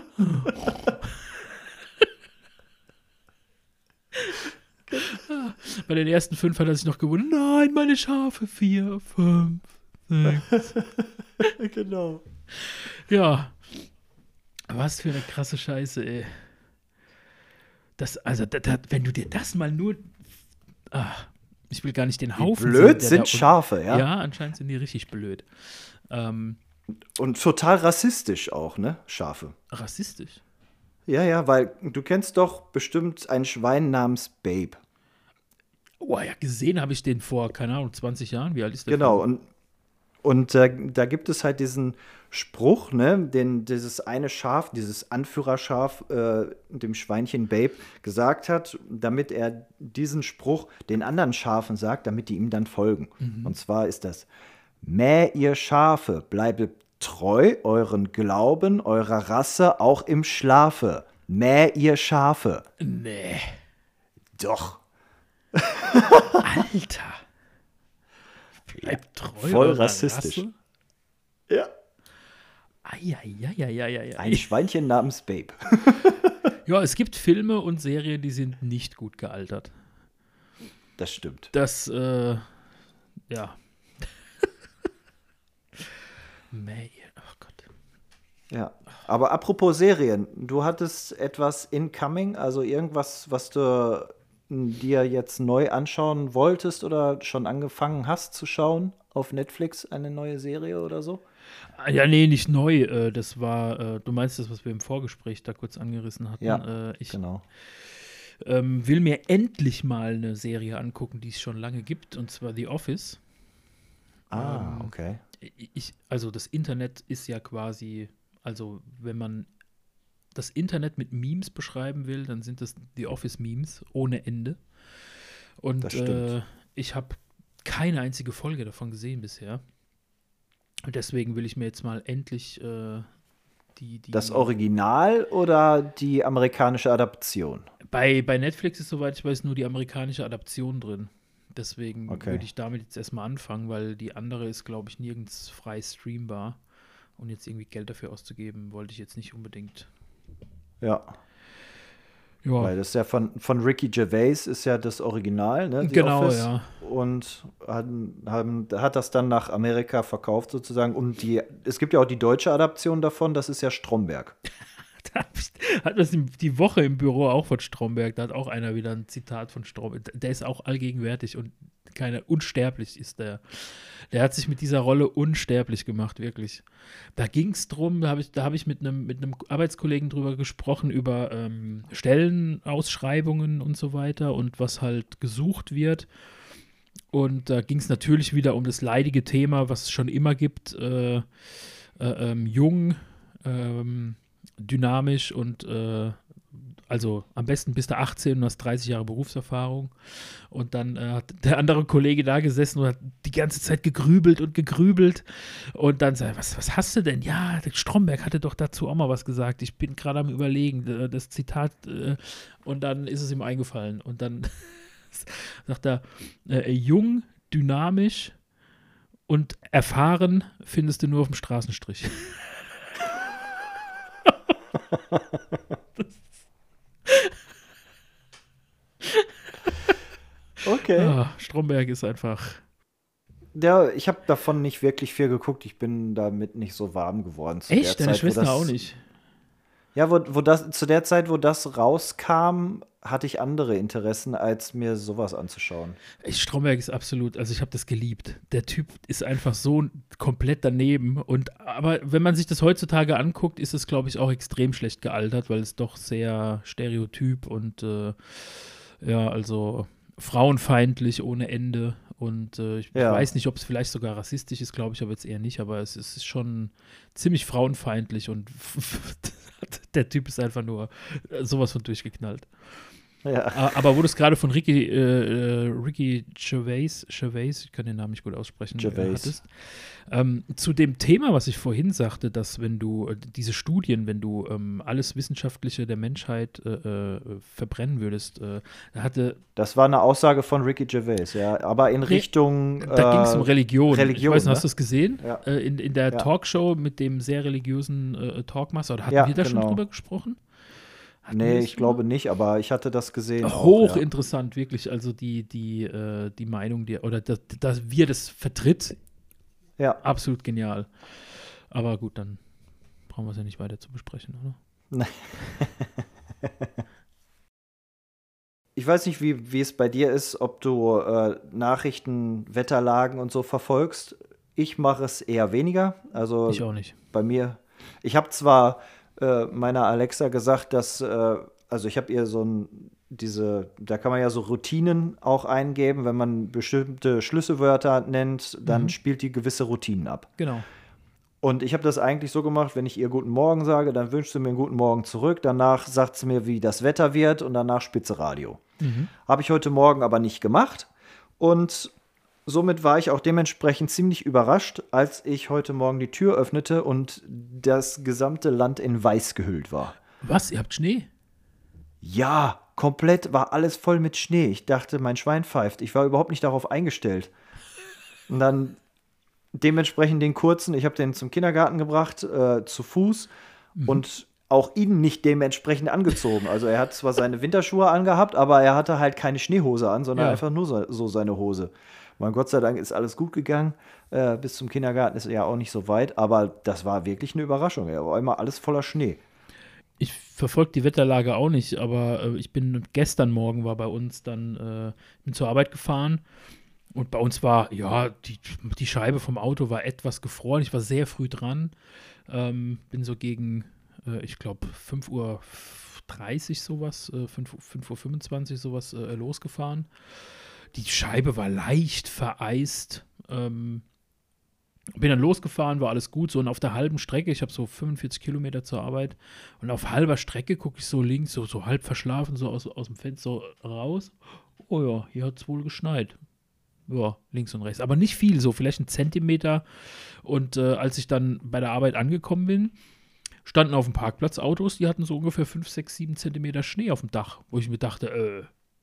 Bei den ersten fünf hat er sich noch gewundert. Nein, meine Schafe. Vier, fünf, sechs. Genau. Ja. Was für eine krasse Scheiße, ey. Das, also, da, da, wenn du dir das mal nur. Ach, ich will gar nicht den Haufen. Blöd sehen, der sind da- Schafe, ja? Ja, anscheinend sind die richtig blöd. Ähm, Und total rassistisch auch, ne? Schafe. rassistisch. Ja, ja, weil du kennst doch bestimmt ein Schwein namens Babe. Oh ja, gesehen habe ich den vor, keine Ahnung, zwanzig Jahren. Wie alt ist der? Genau, Film? und, und äh, da gibt es halt diesen Spruch, ne, den dieses eine Schaf, dieses Anführerschaf, äh, dem Schweinchen Babe gesagt hat, damit er diesen Spruch den anderen Schafen sagt, damit die ihm dann folgen. Mhm. Und zwar ist das: Mäh, ihr Schafe, bleibet treu euren Glauben, eurer Rasse auch im Schlafe. Mäh, ihr Schafe. Nee. Doch. Alter. Bleibt treu. Voll eurer rassistisch. Rasse? Ja. Eieieiei. Ein Schweinchen namens Babe. Ja, es gibt Filme und Serien, die sind nicht gut gealtert. Das stimmt. Das, äh, ja. May, oh Gott. Ja. Aber apropos Serien, du hattest etwas incoming, also irgendwas, was du dir jetzt neu anschauen wolltest oder schon angefangen hast zu schauen auf Netflix, eine neue Serie oder so? Ja, nee, nicht neu. Äh, das war, äh, du meinst das, was wir im Vorgespräch da kurz angerissen hatten. Ja, äh, ich genau. ähm, will mir endlich mal eine Serie angucken, die es schon lange gibt, und zwar The Office. Ah, Ähm, okay. Ich, also das Internet ist ja quasi, also wenn man das Internet mit Memes beschreiben will, dann sind das die Office-Memes ohne Ende. Und Das stimmt. äh, ich habe keine einzige Folge davon gesehen bisher. Und deswegen will ich mir jetzt mal endlich äh, die, die Das Original oder die amerikanische Adaption? Bei, bei Netflix ist, soweit ich weiß, nur die amerikanische Adaption drin. Deswegen Okay. würde ich damit jetzt erstmal anfangen, weil die andere ist, glaube ich, nirgends frei streambar. Und jetzt irgendwie Geld dafür auszugeben, wollte ich jetzt nicht unbedingt. Ja. Ja, Weil das ist ja von, von Ricky Gervais ist ja das Original, ne? The genau, Office. ja. Und haben, haben, hat das dann nach Amerika verkauft sozusagen. Und die, es gibt ja auch die deutsche Adaption davon, das ist ja Stromberg. Da hab ich, hat das die Woche im Büro auch von Stromberg, da hat auch einer wieder ein Zitat von Stromberg. Der ist auch allgegenwärtig und keine, unsterblich ist der. Der hat sich mit dieser Rolle unsterblich gemacht, wirklich. Da ging es drum, da habe ich, da hab ich mit einem mit einem Arbeitskollegen drüber gesprochen, über ähm, Stellenausschreibungen und so weiter und was halt gesucht wird. Und da ging es natürlich wieder um das leidige Thema, was es schon immer gibt, äh, äh, ähm, jung, ähm, dynamisch und äh, also am besten bist du achtzehn und hast dreißig Jahre Berufserfahrung. Und dann äh, hat der andere Kollege da gesessen und hat die ganze Zeit gegrübelt und gegrübelt. Und dann sagt er, was, was hast du denn? Ja, der Stromberg hatte doch dazu auch mal was gesagt. Ich bin gerade am Überlegen, das Zitat. Äh, und dann ist es ihm eingefallen. Und dann sagt er, äh, jung, dynamisch und erfahren findest du nur auf dem Straßenstrich. Okay. Ah, Stromberg ist einfach. Ja, ich habe davon nicht wirklich viel geguckt. Ich bin damit nicht so warm geworden. Zu Echt? der Deine Zeit, wo Schwester das, auch nicht? Ja, wo, wo das, zu der Zeit, wo das rauskam, hatte ich andere Interessen, als mir sowas anzuschauen. Ich, Stromberg ist absolut, also ich habe das geliebt. Der Typ ist einfach so komplett daneben. Und aber wenn man sich das heutzutage anguckt, ist es, glaube ich, auch extrem schlecht gealtert, weil es doch sehr stereotyp und äh, ja, also frauenfeindlich ohne Ende. Und äh, ich, Ja. ich weiß nicht, ob es vielleicht sogar rassistisch ist, glaube ich, aber jetzt eher nicht. Aber es, es ist schon ziemlich frauenfeindlich und der Typ ist einfach nur sowas von durchgeknallt. Ja. A- Aber wo du es gerade von Ricky, äh, äh, Ricky Gervais, Gervais, ich kann den Namen nicht gut aussprechen, Gervais. Äh, hattest, ähm, zu dem Thema, was ich vorhin sagte, dass wenn du äh, diese Studien, wenn du ähm, alles Wissenschaftliche der Menschheit äh, äh, verbrennen würdest, äh, da hatte, Das war eine Aussage von Ricky Gervais, ja. Aber in Richtung. da ging es um äh, Religion. Religion, Ich weiß nicht, ne? hast du es gesehen? Ja. Äh, in, in der Ja. Talkshow mit dem sehr religiösen äh, Talkmaster, oder hatten Ja, wir da schon genau. drüber gesprochen? Hatten wir Nee, das ich schon glaube mal? nicht, aber ich hatte das gesehen. auch, ja. Hochinteressant, wirklich. Also die, die, äh, die Meinung, die, oder dass, dass wir das vertritt, Ja. absolut genial. Aber gut, dann brauchen wir es ja nicht weiter zu besprechen, oder? Ich weiß nicht, wie, wie es bei dir ist, ob du äh, Nachrichten, Wetterlagen und so verfolgst. Ich mache es eher weniger. Also Ich auch nicht. bei mir, ich habe zwar äh, meiner Alexa gesagt, dass, äh, also ich habe ihr so ein, diese, da kann man ja so Routinen auch eingeben, wenn man bestimmte Schlüsselwörter nennt, dann Mhm. spielt die gewisse Routinen ab. Genau. Und ich habe das eigentlich so gemacht, wenn ich ihr Guten Morgen sage, dann wünscht sie mir einen Guten Morgen zurück. Danach sagt sie mir, wie das Wetter wird und danach Spitze Radio. Mhm. Habe ich heute Morgen aber nicht gemacht. Und somit war ich auch dementsprechend ziemlich überrascht, als ich heute Morgen die Tür öffnete und das gesamte Land in Weiß gehüllt war. Was? Ihr habt Schnee? Ja, komplett war alles voll mit Schnee. Ich dachte, mein Schwein pfeift. Ich war überhaupt nicht darauf eingestellt. Und dann dementsprechend den kurzen, ich habe den zum Kindergarten gebracht, äh, zu Fuß mhm. und auch ihn nicht dementsprechend angezogen. Also er hat zwar seine Winterschuhe angehabt, aber er hatte halt keine Schneehose an, sondern Ja. einfach nur so, so seine Hose. Mein Gott sei Dank ist alles gut gegangen. Äh, bis zum Kindergarten ist ja auch nicht so weit, aber das war wirklich eine Überraschung. Er war immer alles voller Schnee. Ich verfolge die Wetterlage auch nicht, aber äh, ich bin gestern Morgen war bei uns dann äh, bin zur Arbeit gefahren. Und bei uns war, ja, die, die Scheibe vom Auto war etwas gefroren. Ich war sehr früh dran. Ähm, bin so gegen, äh, ich glaube, fünf Uhr dreißig sowas, äh, fünf Uhr fünfundzwanzig sowas äh, losgefahren. Die Scheibe war leicht vereist. Ähm, bin dann losgefahren, war alles gut. So und auf der halben Strecke, ich habe so fünfundvierzig Kilometer zur Arbeit. Und auf halber Strecke gucke ich so links, so, so halb verschlafen, so aus, aus dem Fenster raus. Oh ja, hier hat es wohl geschneit. Ja, links und rechts. Aber nicht viel, so vielleicht ein Zentimeter. Und äh, als ich dann bei der Arbeit angekommen bin, standen auf dem Parkplatz Autos, die hatten so ungefähr fünf, sechs, sieben Zentimeter Schnee auf dem Dach. Wo ich mir dachte, äh,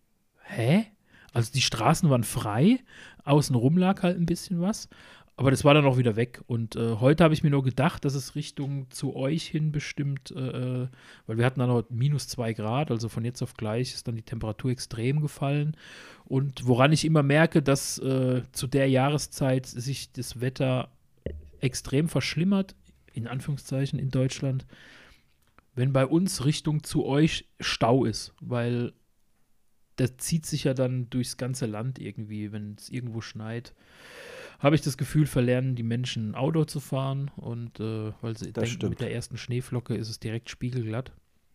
hä? Also die Straßen waren frei, außenrum lag halt ein bisschen was. Aber das war dann auch wieder weg. Und äh, heute habe ich mir nur gedacht, dass es Richtung zu euch hin bestimmt, äh, weil wir hatten dann heute minus zwei Grad, also von jetzt auf gleich ist dann die Temperatur extrem gefallen. Und woran ich immer merke, dass äh, zu der Jahreszeit sich das Wetter extrem verschlimmert, in Anführungszeichen in Deutschland, wenn bei uns Richtung zu euch Stau ist, weil das zieht sich ja dann durchs ganze Land irgendwie, wenn es irgendwo schneit. Habe ich das Gefühl, verlernen die Menschen Auto zu fahren und äh, weil sie Das denken, stimmt. mit der ersten Schneeflocke ist es direkt spiegelglatt.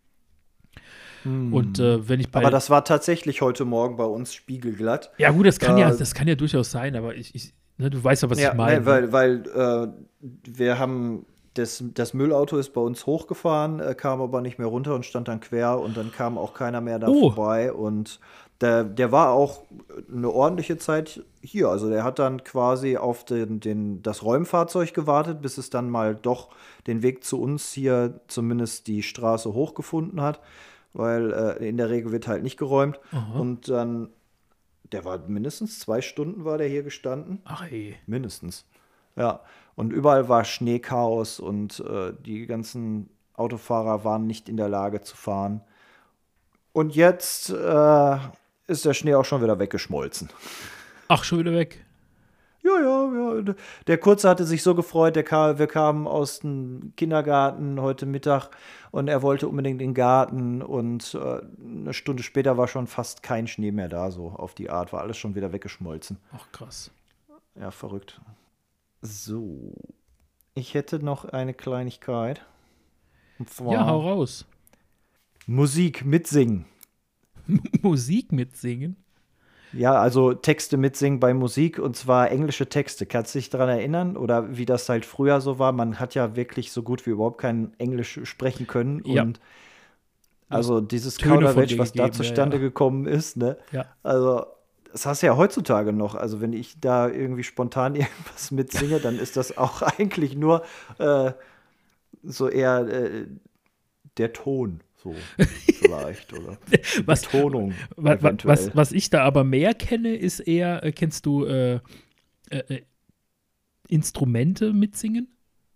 Hm. Und äh, wenn ich bei Aber das war tatsächlich heute Morgen bei uns spiegelglatt. ja gut, das kann äh, ja, das kann ja durchaus sein, aber ich, ich ne, du weißt ja, was Ja, ich meine. nee, weil, weil äh, wir haben, das, das Müllauto ist bei uns hochgefahren, äh, kam aber nicht mehr runter und stand dann quer und dann kam auch keiner mehr da Oh. vorbei und der, der war auch eine ordentliche Zeit hier. Also der hat dann quasi auf den, den, das Räumfahrzeug gewartet, bis es dann mal doch den Weg zu uns hier zumindest die Straße hochgefunden hat, weil äh, in der Regel wird halt nicht geräumt. Aha. Und dann, der war mindestens zwei Stunden war der hier gestanden. Ach ey. Mindestens. Ja, und überall war Schneechaos und äh, die ganzen Autofahrer waren nicht in der Lage zu fahren. Und jetzt äh, ist der Schnee auch schon wieder weggeschmolzen. Ach, schon wieder weg. Ja, ja, ja. Der Kurze hatte sich so gefreut, der kam, wir kamen aus dem Kindergarten heute Mittag und er wollte unbedingt in den Garten und äh, eine Stunde später war schon fast kein Schnee mehr da, so auf die Art, war alles schon wieder weggeschmolzen. Ach, krass. Ja, verrückt. So, ich hätte noch eine Kleinigkeit. Und zwar Ja, hau raus. Musik mitsingen. Musik mitsingen? Ja, also Texte mitsingen bei Musik und zwar englische Texte. Kannst du dich daran erinnern? Oder wie das halt früher so war? Man hat ja wirklich so gut wie überhaupt kein Englisch sprechen können. Ja. Und also dieses Töne von Kauderwelsch, dir was da gegeben, ja, zustande ja. gekommen ist, ne? Ja. Also das hast du ja heutzutage noch. Also wenn ich da irgendwie spontan irgendwas mitsinge, dann ist das auch eigentlich nur äh, so eher äh, der Ton. So vielleicht, oder? Die Was- Betonung. Was, eventuell. was, was ich da aber mehr kenne, ist eher, äh, kennst du äh, äh, äh, Instrumente mitsingen?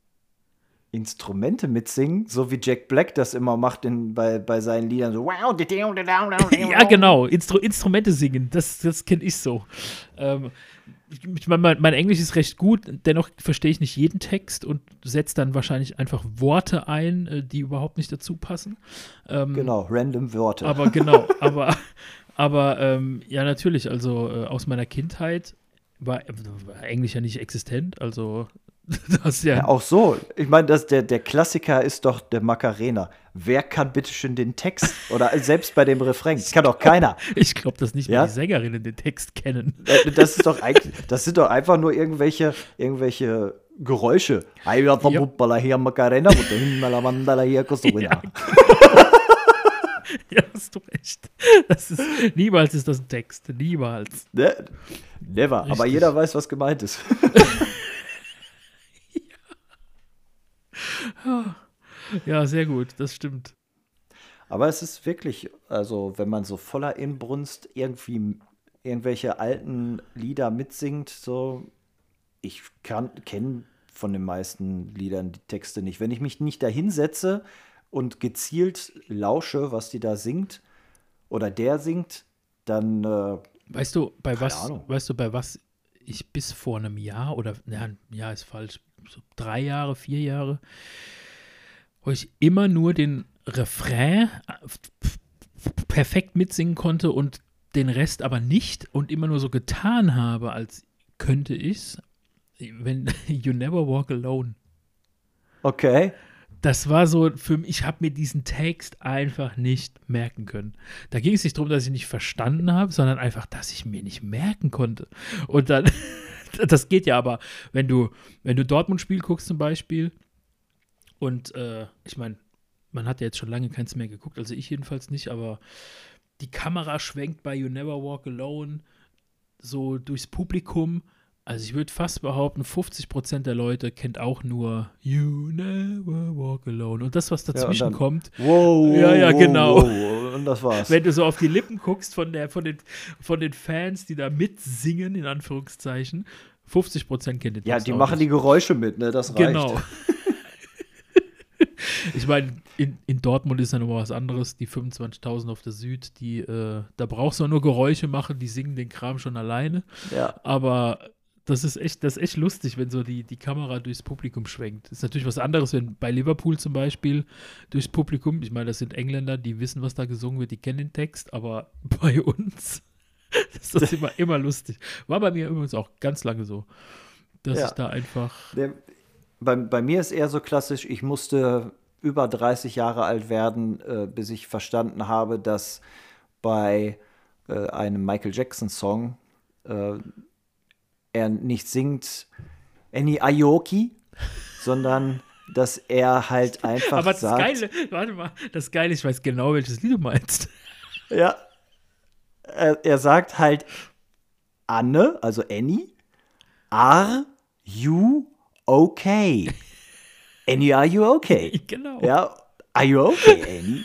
Instrumente mitsingen, so wie Jack Black das immer macht in, bei, bei seinen Liedern. So, wow, Ja, genau, Instru Instrumente singen, das, das kenne ich so. Ähm, ich, ich mein, mein, mein Englisch ist recht gut, dennoch verstehe ich nicht jeden Text und setze dann wahrscheinlich einfach Worte ein, äh, die überhaupt nicht dazu passen. Ähm, Genau, random Wörter. Aber genau, aber, aber ähm, ja, natürlich, also äh, aus meiner Kindheit war, war Englisch ja nicht existent, also Das ja, Ja, auch so. Ich meine, das, der, der Klassiker ist doch der Macarena. Wer kann bitteschön den Text? Oder selbst bei dem Refrain. Das kann doch keiner. Ich glaube, dass nicht Ja? mal die Sängerinnen den Text kennen. Das ist doch eigentlich, das sind doch einfach nur irgendwelche, irgendwelche Geräusche. Ay, ja, Ja. hier Macarena, und dahin Malamandala hier Cosovina. Ja, hast du recht. Das ist, niemals ist das ein Text. Niemals. Ne? Never. Aber Richtig. jeder weiß, was gemeint ist. Ja, sehr gut. Das stimmt. Aber es ist wirklich, also wenn man so voller Inbrunst irgendwie irgendwelche alten Lieder mitsingt, so, ich kenne von den meisten Liedern die Texte nicht. Wenn ich mich nicht da hinsetze und gezielt lausche, was die da singt oder der singt, dann, äh, Weißt du, bei Keine was, Ahnung. weißt du, bei was ich bis vor einem Jahr oder, ja, ein Jahr ist falsch, so drei Jahre, vier Jahre, wo ich immer nur den Refrain perfekt mitsingen konnte und den Rest aber nicht und immer nur so getan habe, als könnte ich's, wenn You Never Walk Alone. okay. Das war so, für mich, ich habe mir diesen Text einfach nicht merken können. Da ging es nicht darum, dass ich nicht verstanden habe, sondern einfach, dass ich mir nicht merken konnte. Und dann, das geht ja aber, wenn du, wenn du Dortmund-Spiel guckst zum Beispiel und äh, ich meine, man hat ja jetzt schon lange keins mehr geguckt, also ich jedenfalls nicht, aber die Kamera schwenkt bei You Never Walk Alone so durchs Publikum. Also ich würde fast behaupten, fünfzig Prozent der Leute kennt auch nur You Never Walk Alone. Und das, was dazwischen dann- kommt, Wow, Ja, ja, wow, genau. wow. Und das war's. wenn du so auf die Lippen guckst von, der, von, den, von den Fans, die da mitsingen, in Anführungszeichen, fünfzig Prozent kennt den Ja, Text die auch machen die nicht. Geräusche mit, ne? Das reicht. Genau. Ich meine, in, in Dortmund ist ja nochmal was anderes. Die fünfundzwanzigtausend auf der Süd, die, äh, da brauchst du nur Geräusche machen, die singen den Kram schon alleine. Ja. Aber das ist echt, das ist echt lustig, wenn so die, die Kamera durchs Publikum schwenkt. Das ist natürlich was anderes, wenn bei Liverpool zum Beispiel durchs Publikum, ich meine, das sind Engländer, die wissen, was da gesungen wird, die kennen den Text, aber bei uns ist das immer, immer lustig. War bei mir übrigens auch ganz lange so, dass Ja. ich da einfach, Der, bei, bei mir ist eher so klassisch, ich musste über dreißig Jahre alt werden, äh, bis ich verstanden habe, dass bei äh, einem Michael Jackson-Song äh, er nicht singt Any Aoki, sondern dass er halt einfach aber das sagt, Geile, warte mal, das Geile, ich weiß genau, welches Lied du meinst. ja, er, er sagt halt Anne, also Annie, are you okay? Annie, are you okay? Genau. Ja, are you okay, Annie?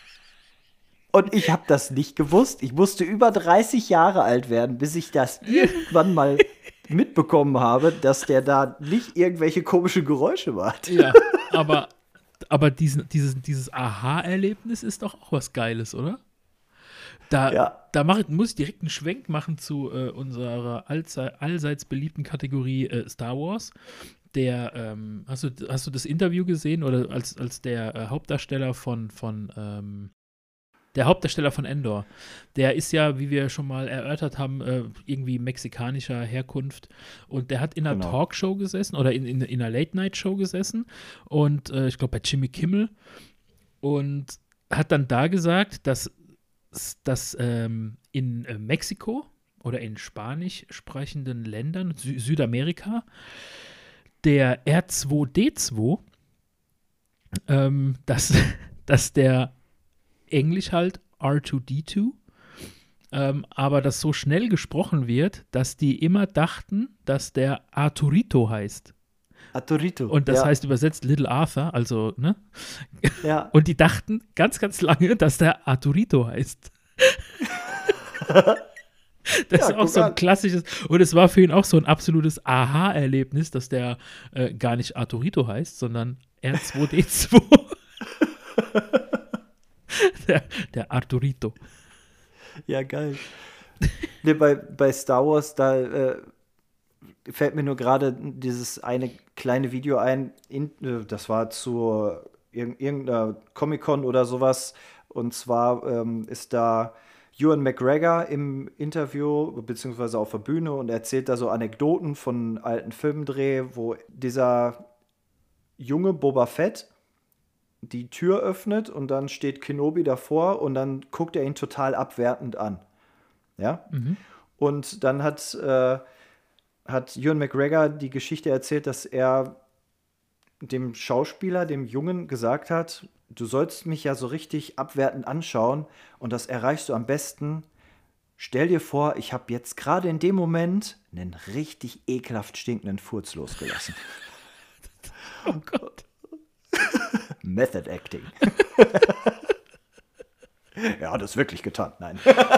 Und ich habe das nicht gewusst. Ich musste über dreißig Jahre alt werden, bis ich das irgendwann mal mitbekommen habe, dass der da nicht irgendwelche komische Geräusche macht. Ja, aber, aber diesen, dieses, dieses Aha-Erlebnis ist doch auch was Geiles, oder? Da, Ja. da mach, muss ich direkt einen Schwenk machen zu äh, unserer allzei- allseits beliebten Kategorie äh, Star Wars. Der, ähm, hast, du, hast du das Interview gesehen oder als, als der äh, Hauptdarsteller von, von ähm, der Hauptdarsteller von Endor, der ist ja, wie wir schon mal erörtert haben, äh, irgendwie mexikanischer Herkunft und der hat in einer Genau. Talkshow gesessen oder in, in, in einer Late-Night-Show gesessen und äh, ich glaube bei Jimmy Kimmel und hat dann da gesagt, dass, dass ähm, in äh, Mexiko oder in spanisch sprechenden Ländern, Sü Südamerika, der R zwei D zwei, ähm, dass, dass der Englisch halt R zwei D zwei, ähm, aber das so schnell gesprochen wird, dass die immer dachten, dass der Arturito heißt. Arturito. Und das ja, heißt übersetzt Little Arthur, also, ne? ja. Und die dachten ganz, ganz lange, dass der Arturito heißt. Das Ja, ist auch guck so ein an. klassisches, und es war für ihn auch so ein absolutes Aha-Erlebnis, dass der äh, gar nicht Arturito heißt, sondern R zwei D zwei. der, der Arturito. Ja, geil. Nee, bei, bei Star Wars, da äh, fällt mir nur gerade dieses eine kleine Video ein, in, äh, das war zur irg irgendeiner Comic-Con oder sowas. Und zwar ähm, ist da Ewan McGregor im Interview, beziehungsweise auf der Bühne und erzählt da so Anekdoten von alten Filmdreh, wo dieser junge Boba Fett die Tür öffnet und dann steht Kenobi davor und dann guckt er ihn total abwertend an. Ja? Mhm. Und dann hat, äh, hat Ewan McGregor die Geschichte erzählt, dass er dem Schauspieler, dem Jungen, gesagt hat, du sollst mich ja so richtig abwertend anschauen und das erreichst du am besten. Stell dir vor, ich habe jetzt gerade in dem Moment einen richtig ekelhaft stinkenden Furz losgelassen. Oh Gott. Method Acting. Er hat es wirklich getan, nein.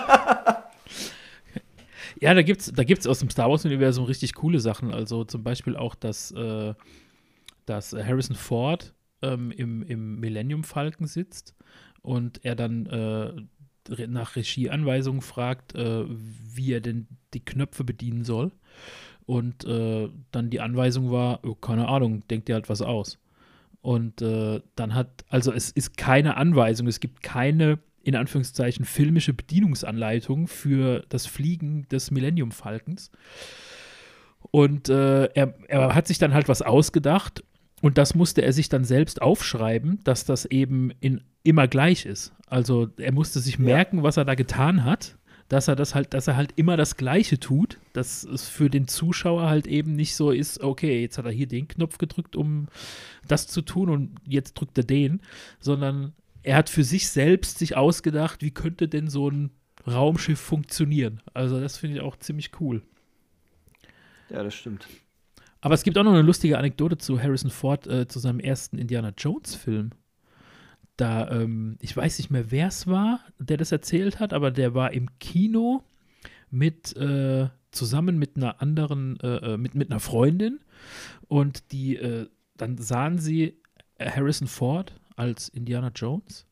Ja, da gibt's, da gibt's aus dem Star Wars-Universum richtig coole Sachen. Also zum Beispiel auch, dass, äh, dass Harrison Ford ähm, im, im Millennium Falcon sitzt und er dann äh, nach Regieanweisungen fragt, äh, wie er denn die Knöpfe bedienen soll. Und äh, dann die Anweisung war, oh, keine Ahnung, denk dir halt was aus. Und äh, dann hat, also es ist keine Anweisung, es gibt keine, in Anführungszeichen, filmische Bedienungsanleitung für das Fliegen des Millennium Falcons. Und äh, er, er hat sich dann halt was ausgedacht und das musste er sich dann selbst aufschreiben, dass das eben in, immer gleich ist. Also er musste sich merken, was er da getan hat, dass er das halt, dass er halt immer das Gleiche tut, dass es für den Zuschauer halt eben nicht so ist, okay, jetzt hat er hier den Knopf gedrückt, um das zu tun und jetzt drückt er den, sondern er hat für sich selbst sich ausgedacht, wie könnte denn so ein Raumschiff funktionieren. Also das finde ich auch ziemlich cool. Ja, das stimmt. Aber es gibt auch noch eine lustige Anekdote zu Harrison Ford, äh, zu seinem ersten Indiana Jones-Film. Da, ähm, ich weiß nicht mehr, wer es war, der das erzählt hat, aber der war im Kino mit, äh, zusammen mit einer anderen, äh, mit, mit einer Freundin und die, äh, dann sahen sie Harrison Ford als Indiana Jones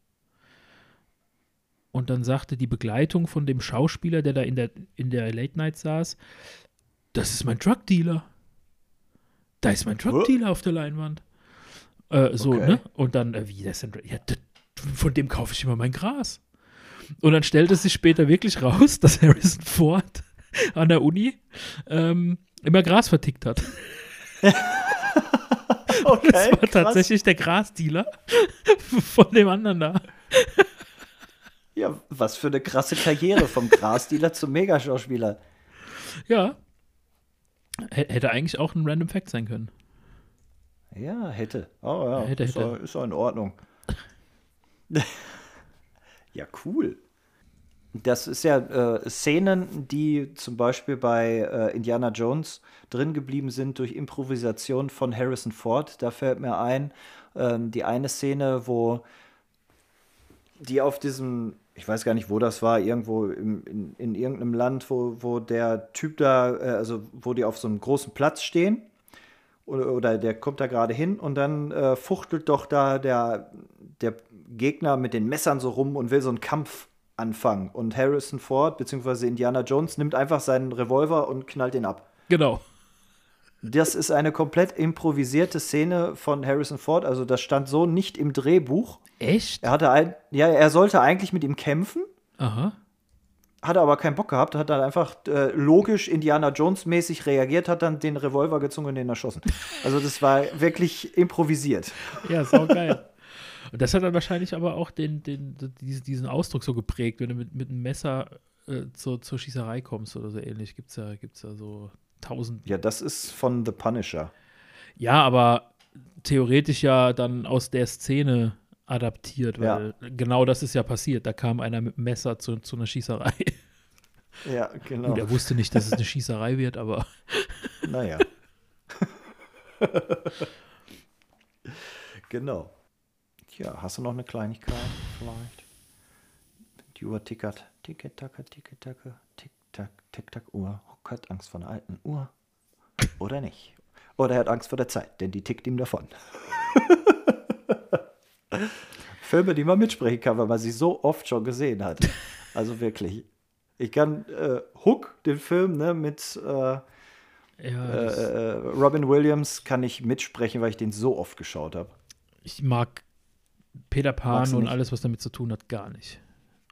und dann sagte die Begleitung von dem Schauspieler, der da in der, in der Late Night saß, das ist mein Drug Dealer. Da ist mein Drug Dealer auf der Leinwand. Äh, so, Okay. ne? Und dann, äh, wie, das denn, ja, das, von dem kaufe ich immer mein Gras. Und dann stellte sich später wirklich raus, dass Harrison Ford an der Uni ähm, immer Gras vertickt hat. Okay, Das war krass. tatsächlich der Grasdealer von dem anderen da. Ja, was für eine krasse Karriere vom Grasdealer zum Megaschauspieler. Ja. H- Hätte eigentlich auch ein Random Fact sein können. Ja, hätte. Oh ja, Hätte, ist, hätte. Auch, ist auch in Ordnung. Ja, cool. Das ist ja äh, Szenen, die zum Beispiel bei äh, Indiana Jones drin geblieben sind durch Improvisation von Harrison Ford. Da fällt mir ein, ähm, die eine Szene, wo die auf diesem, ich weiß gar nicht, wo das war, irgendwo im, in, in irgendeinem Land, wo, wo der Typ da, äh, also wo die auf so einem großen Platz stehen. Oder, oder der kommt da gerade hin und dann äh, fuchtelt doch da der, der Gegner mit den Messern so rum und will so einen Kampf anfangen. Und Harrison Ford bzw. Indiana Jones nimmt einfach seinen Revolver und knallt ihn ab. Genau. Das ist eine komplett improvisierte Szene von Harrison Ford. Also das stand so nicht im Drehbuch. Echt? Er hatte ein, ja, er sollte eigentlich mit ihm kämpfen, Aha. hatte aber keinen Bock gehabt, hat dann einfach äh, logisch Indiana Jones-mäßig reagiert, hat dann den Revolver gezogen und den erschossen. Also das war wirklich improvisiert. Ja, sau geil. Und das hat dann wahrscheinlich aber auch den, den, diesen, diesen Ausdruck so geprägt, wenn du mit, mit einem Messer äh, zur, zur Schießerei kommst oder so ähnlich. Gibt's ja, gibt's ja so tausend. Ja, das ist von The Punisher. Ja, aber theoretisch ja dann aus der Szene adaptiert, weil genau das ist ja passiert. Da kam einer mit einem Messer zu, zu einer Schießerei. Ja, genau. Gut, er wusste nicht, dass es eine Schießerei wird, aber Naja. Genau. Tja, hast du noch eine Kleinigkeit vielleicht? Die Uhr tickert. Ticket, tacker, ticket, tacker, tick, tack, tick, tack, Uhr. Huck hat Angst vor einer alten Uhr. Oder nicht. Oder er hat Angst vor der Zeit, denn die tickt ihm davon. Filme, die man mitsprechen kann, weil man sie so oft schon gesehen hat. Also wirklich. Ich kann äh, Hook, den Film, ne, mit äh, ja, das, äh, Robin Williams, kann ich mitsprechen, weil ich den so oft geschaut habe. ich mag Peter Pan Magst du und nicht? alles, was damit zu tun hat, gar nicht.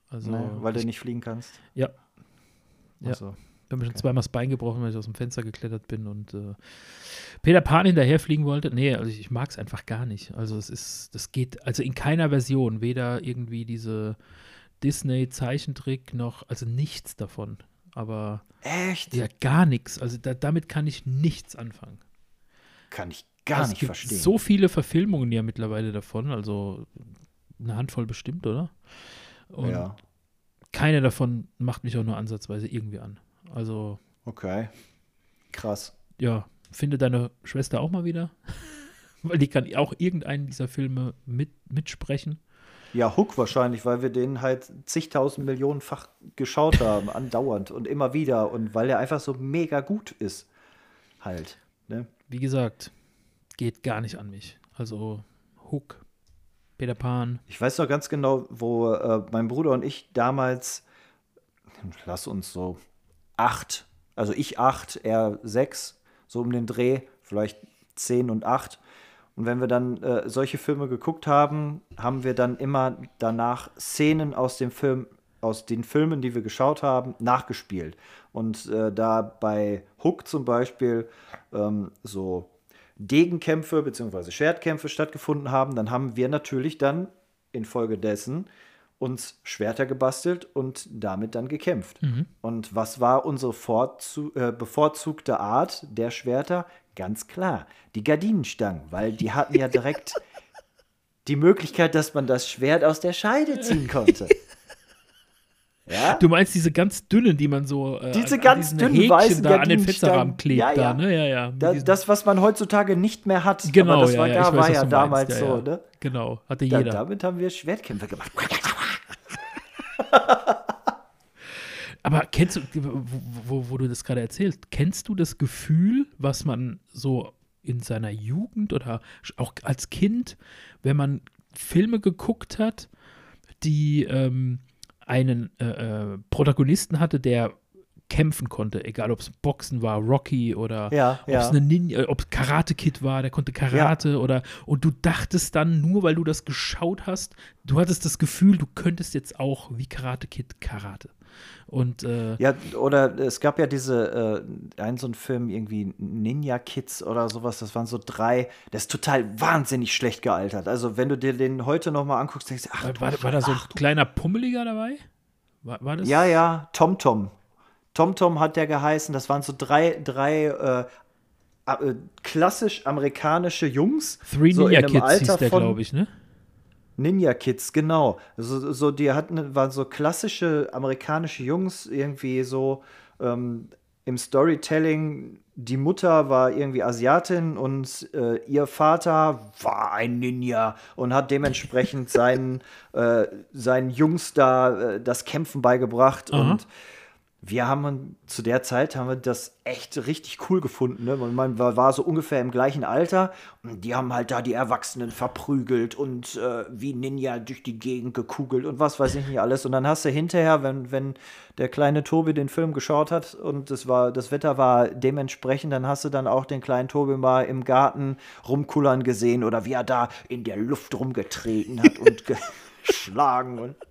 Also, Nee, weil du ich, nicht fliegen kannst. Ja. Ja. Also, Ich habe mir schon okay. zweimal das Bein gebrochen, weil ich aus dem Fenster geklettert bin und äh, Peter Pan hinterherfliegen wollte. Nee, also ich, ich mag es einfach gar nicht. Also es ist, das geht, also in keiner Version, weder irgendwie diese Disney-Zeichentrick noch, also nichts davon. Aber Echt? ja, gar nichts. Also da, damit kann ich nichts anfangen. Kann ich gar Also nicht es gibt verstehen. so viele Verfilmungen ja mittlerweile davon, also eine Handvoll bestimmt, oder? Und Ja, keine davon macht mich auch nur ansatzweise irgendwie an. Also, okay. Krass. ja, finde deine Schwester auch mal wieder, weil die kann auch irgendeinen dieser Filme mit, mitsprechen. Ja, Hook wahrscheinlich, weil wir den halt zigtausend Millionenfach geschaut haben, andauernd und immer wieder. Und weil der einfach so mega gut ist. Halt. Ne? Wie gesagt, geht gar nicht an mich. Also, Hook, Peter Pan. Ich weiß noch ganz genau, wo äh, mein Bruder und ich damals, lass uns so acht, also ich acht, er sechs, so um den Dreh, vielleicht zehn und acht. Und wenn wir dann äh, solche Filme geguckt haben, haben wir dann immer danach Szenen aus dem Film, aus den Filmen, die wir geschaut haben, nachgespielt. Und äh, da bei Hook zum Beispiel ähm, so Degenkämpfe bzw. Schwertkämpfe stattgefunden haben, dann haben wir natürlich dann infolgedessen uns Schwerter gebastelt und damit dann gekämpft. Mhm. Und was war unsere vorzu- äh, bevorzugte Art der Schwerter? Ganz klar, die Gardinenstangen, weil die hatten ja direkt die Möglichkeit, dass man das Schwert aus der Scheide ziehen konnte. Ja? Du meinst diese ganz dünnen, die man so äh, Diese an, ganz an dünnen, Häkchen weißen da an den Gardinenstangen. Fensterrahmen klebt Ja, ja. da, ne? Ja, ja. Mit Da, diesen- das, was man heutzutage nicht mehr hat. genau, aber das ja, war, ja, da ich weiß, war was ja du damals meinst, ja, so, ja. ne? Genau, hatte Da, jeder. damit haben wir Schwertkämpfe gemacht. Aber kennst du, wo, wo, wo du das gerade erzählst, kennst du das Gefühl, was man so in seiner Jugend oder auch als Kind, wenn man Filme geguckt hat, die ähm, einen äh, äh, Protagonisten hatte, der kämpfen konnte, egal ob es Boxen war, Rocky oder Ja, ob es ja. eine Ninja, ob es Karate Kid war, der konnte Karate oder und du dachtest dann, nur weil du das geschaut hast, du hattest das Gefühl, du könntest jetzt auch wie Karate Kid Karate. Und äh, Ja, oder es gab ja diese, äh, einen so einen Film, irgendwie Ninja Kids oder sowas, das waren so drei, der ist total wahnsinnig schlecht gealtert. Also wenn du dir den heute noch mal anguckst, denkst du, ach du, war, war da so ein ach, du. kleiner Pummeliger dabei? War, war das? Ja, ja, TomTom. TomTom hat der geheißen, das waren so drei, drei äh, äh, klassisch amerikanische Jungs. Three so Ninja in einem Kids Alter hieß der, von- glaube ich, ne? Ninja Kids, genau. So, so die hatten, waren so klassische amerikanische Jungs, irgendwie so ähm, im Storytelling. Die Mutter war irgendwie Asiatin und äh, ihr Vater war ein Ninja und hat dementsprechend seinen, äh, seinen Jungs da äh, das Kämpfen beigebracht. Aha. Und wir haben zu der Zeit haben wir das echt richtig cool gefunden. Ne? Und man war, war so ungefähr im gleichen Alter und die haben halt da die Erwachsenen verprügelt und äh, wie Ninja durch die Gegend gekugelt und was weiß ich nicht alles. Und dann hast du hinterher, wenn, wenn der kleine Tobi den Film geschaut hat und das, war, das Wetter war dementsprechend, dann hast du dann auch den kleinen Tobi mal im Garten rumkullern gesehen oder wie er da in der Luft rumgetreten hat und geschlagen und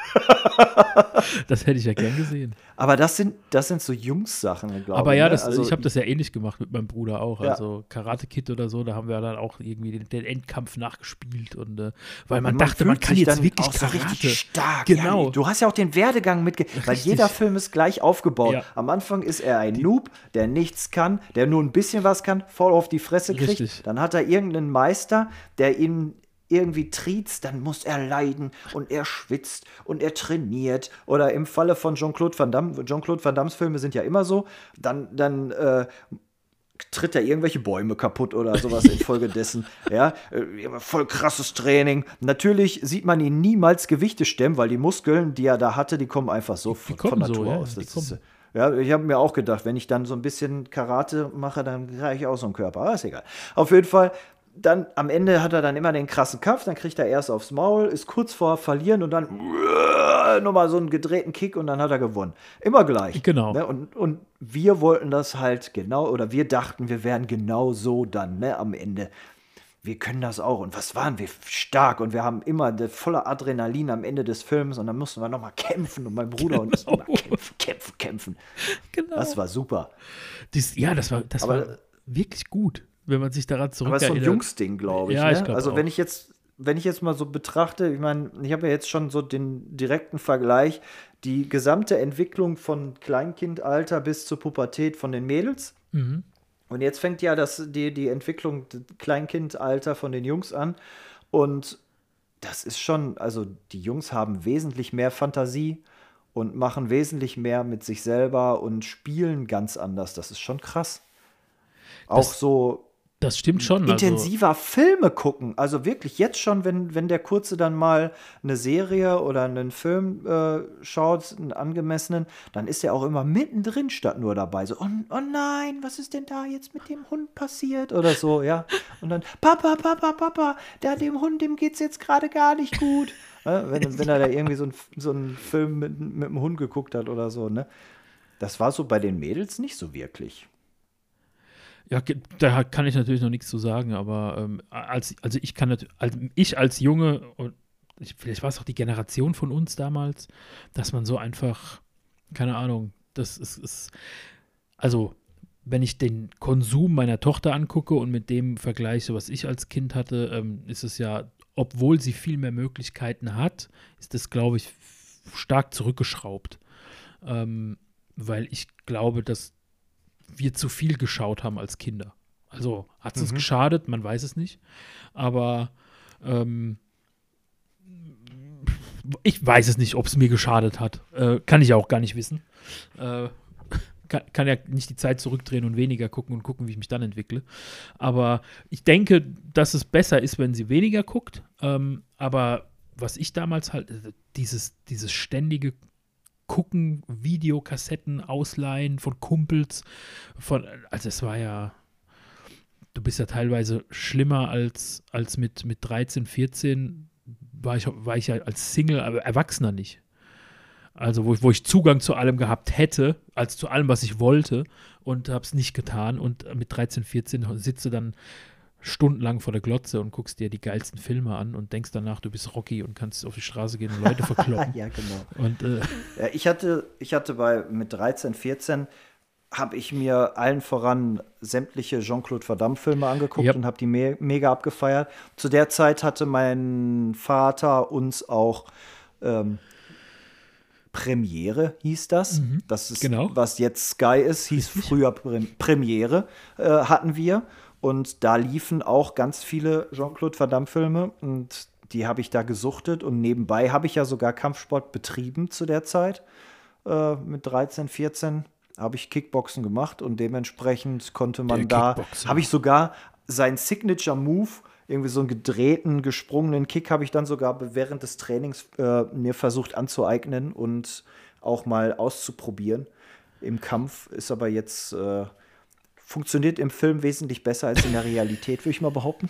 Das hätte ich ja gern gesehen. aber das sind, das sind so Jungs-Sachen, glaube ich. Aber ja, ne? das, Also, ich habe das ja ähnlich gemacht mit meinem Bruder auch. Ja. Also Karate Kid oder so, da haben wir dann auch irgendwie den, den Endkampf nachgespielt. Und äh, weil man und dachte, man fühlt kann sich jetzt dann wirklich auch so Karate. richtig stark. Genau. Ja, du hast ja auch den Werdegang mitge... Weil Richtig. jeder Film ist gleich aufgebaut. Ja. Am Anfang ist er ein Noob, der nichts kann, der nur ein bisschen was kann, voll auf die Fresse kriegt. Richtig. Dann hat er irgendeinen Meister, der ihn irgendwie triezt, dann muss er leiden und er schwitzt und er trainiert. Oder im Falle von Jean-Claude Van Damme, Jean-Claude Van Dammes Filme sind ja immer so, dann, dann äh, tritt er irgendwelche Bäume kaputt oder sowas infolgedessen. Ja, äh, voll krasses Training. Natürlich sieht man ihn niemals Gewichte stemmen, weil die Muskeln, die er da hatte, die kommen einfach so Die von, kommen von Natur so, ja, aus. die Das kommen. ist, ja, ich habe mir auch gedacht, wenn ich dann so ein bisschen Karate mache, dann kriege ich auch so einen Körper. Aber ist egal. Auf jeden Fall, dann am Ende hat er dann immer den krassen Kampf, dann kriegt er erst aufs Maul, ist kurz vor Verlieren und dann nochmal so einen gedrehten Kick und dann hat er gewonnen. Immer gleich. Genau. Ne? Und, und wir wollten das halt genau, oder wir dachten, wir wären genau so dann, ne, am Ende. wir können das auch und was waren wir stark und wir haben immer de, voller Adrenalin am Ende des Films und dann mussten wir nochmal kämpfen und mein Bruder und ich immer kämpfen, kämpfen, kämpfen. Genau. Das war super. Dies, ja, das war, das Aber- war wirklich gut, wenn man sich daran Aber es ist so zurückerinnert. ein Jungsding, glaube ich. Ja, ne? ich glaub also auch. wenn ich jetzt, wenn ich jetzt mal so betrachte, ich meine, ich habe ja jetzt schon so den direkten Vergleich, die gesamte Entwicklung von Kleinkindalter bis zur Pubertät von den Mädels. Mhm. Und jetzt fängt ja das, die, die Entwicklung des Kleinkindalter von den Jungs an. Und das ist schon, also die Jungs haben wesentlich mehr Fantasie und machen wesentlich mehr mit sich selber und spielen ganz anders. Das ist schon krass. Auch Das- so Das stimmt schon. Also, intensiver Filme gucken. Also wirklich jetzt schon, wenn, wenn der Kurze dann mal eine Serie oder einen Film äh, schaut, einen angemessenen, dann ist er auch immer mittendrin statt nur dabei. So, oh, oh nein, was ist denn da jetzt mit dem Hund passiert? Oder so, ja. Und dann, Papa, Papa, Papa, der, dem Hund, dem geht's jetzt gerade gar nicht gut. Ja, wenn, wenn er da irgendwie so, ein, so einen Film mit, mit dem Hund geguckt hat oder so, ne? Das war so bei den Mädels nicht so wirklich. ja, ge- da kann ich natürlich noch nichts zu sagen, aber ähm, als, also ich kann natürlich, als, ich als Junge, und ich, vielleicht war es auch die Generation von uns damals, dass man so einfach, keine Ahnung, das ist, ist also wenn ich den Konsum meiner Tochter angucke und mit dem vergleiche, was ich als Kind hatte, ähm, ist es ja, obwohl sie viel mehr Möglichkeiten hat, ist das, glaube ich, f- stark zurückgeschraubt. Ähm, weil ich glaube, dass wir zu viel geschaut haben als Kinder. Also hat es uns Mhm. geschadet, man weiß es nicht. Aber ähm, ich weiß es nicht, ob es mir geschadet hat. Äh, kann ich auch gar nicht wissen. Äh, kann, kann ja nicht die Zeit zurückdrehen und weniger gucken und gucken, wie ich mich dann entwickle. Aber ich denke, dass es besser ist, wenn sie weniger guckt. Ähm, aber was ich damals halt, äh, dieses, dieses ständige Gucken, Videokassetten ausleihen von Kumpels, von, also es war ja, du bist ja teilweise schlimmer als, als mit, mit dreizehn, vierzehn, war ich, war ich ja als Single, aber Erwachsener nicht. Also wo ich, wo ich Zugang zu allem gehabt hätte, als zu allem, was ich wollte und habe es nicht getan und mit dreizehn, vierzehn sitze dann stundenlang vor der Glotze und guckst dir die geilsten Filme an und denkst danach, du bist Rocky und kannst auf die Straße gehen und Leute verkloppen. Ja, genau. Und äh, Ja, ich hatte, ich hatte bei mit dreizehn, vierzehn habe ich mir allen voran sämtliche Jean-Claude Van Damme-Filme angeguckt Yep. und habe die me mega abgefeiert. Zu der Zeit hatte mein Vater uns auch ähm, Premiere, hieß das. Mhm, Das ist, genau. was jetzt Sky ist, hieß Richtig. früher Prem Premiere, äh, hatten wir. Und da liefen auch ganz viele Jean-Claude Van Damme-Filme und die habe ich da gesuchtet. Und nebenbei habe ich ja sogar Kampfsport betrieben zu der Zeit. Äh, mit dreizehn, vierzehn habe ich Kickboxen gemacht und dementsprechend konnte man Der da, Kickboxer. habe ich sogar seinen Signature-Move, irgendwie so einen gedrehten, gesprungenen Kick, habe ich dann sogar während des Trainings äh, mir versucht anzueignen und auch mal auszuprobieren. Im Kampf ist aber jetzt, äh, funktioniert im Film wesentlich besser als in der Realität, würde ich mal behaupten.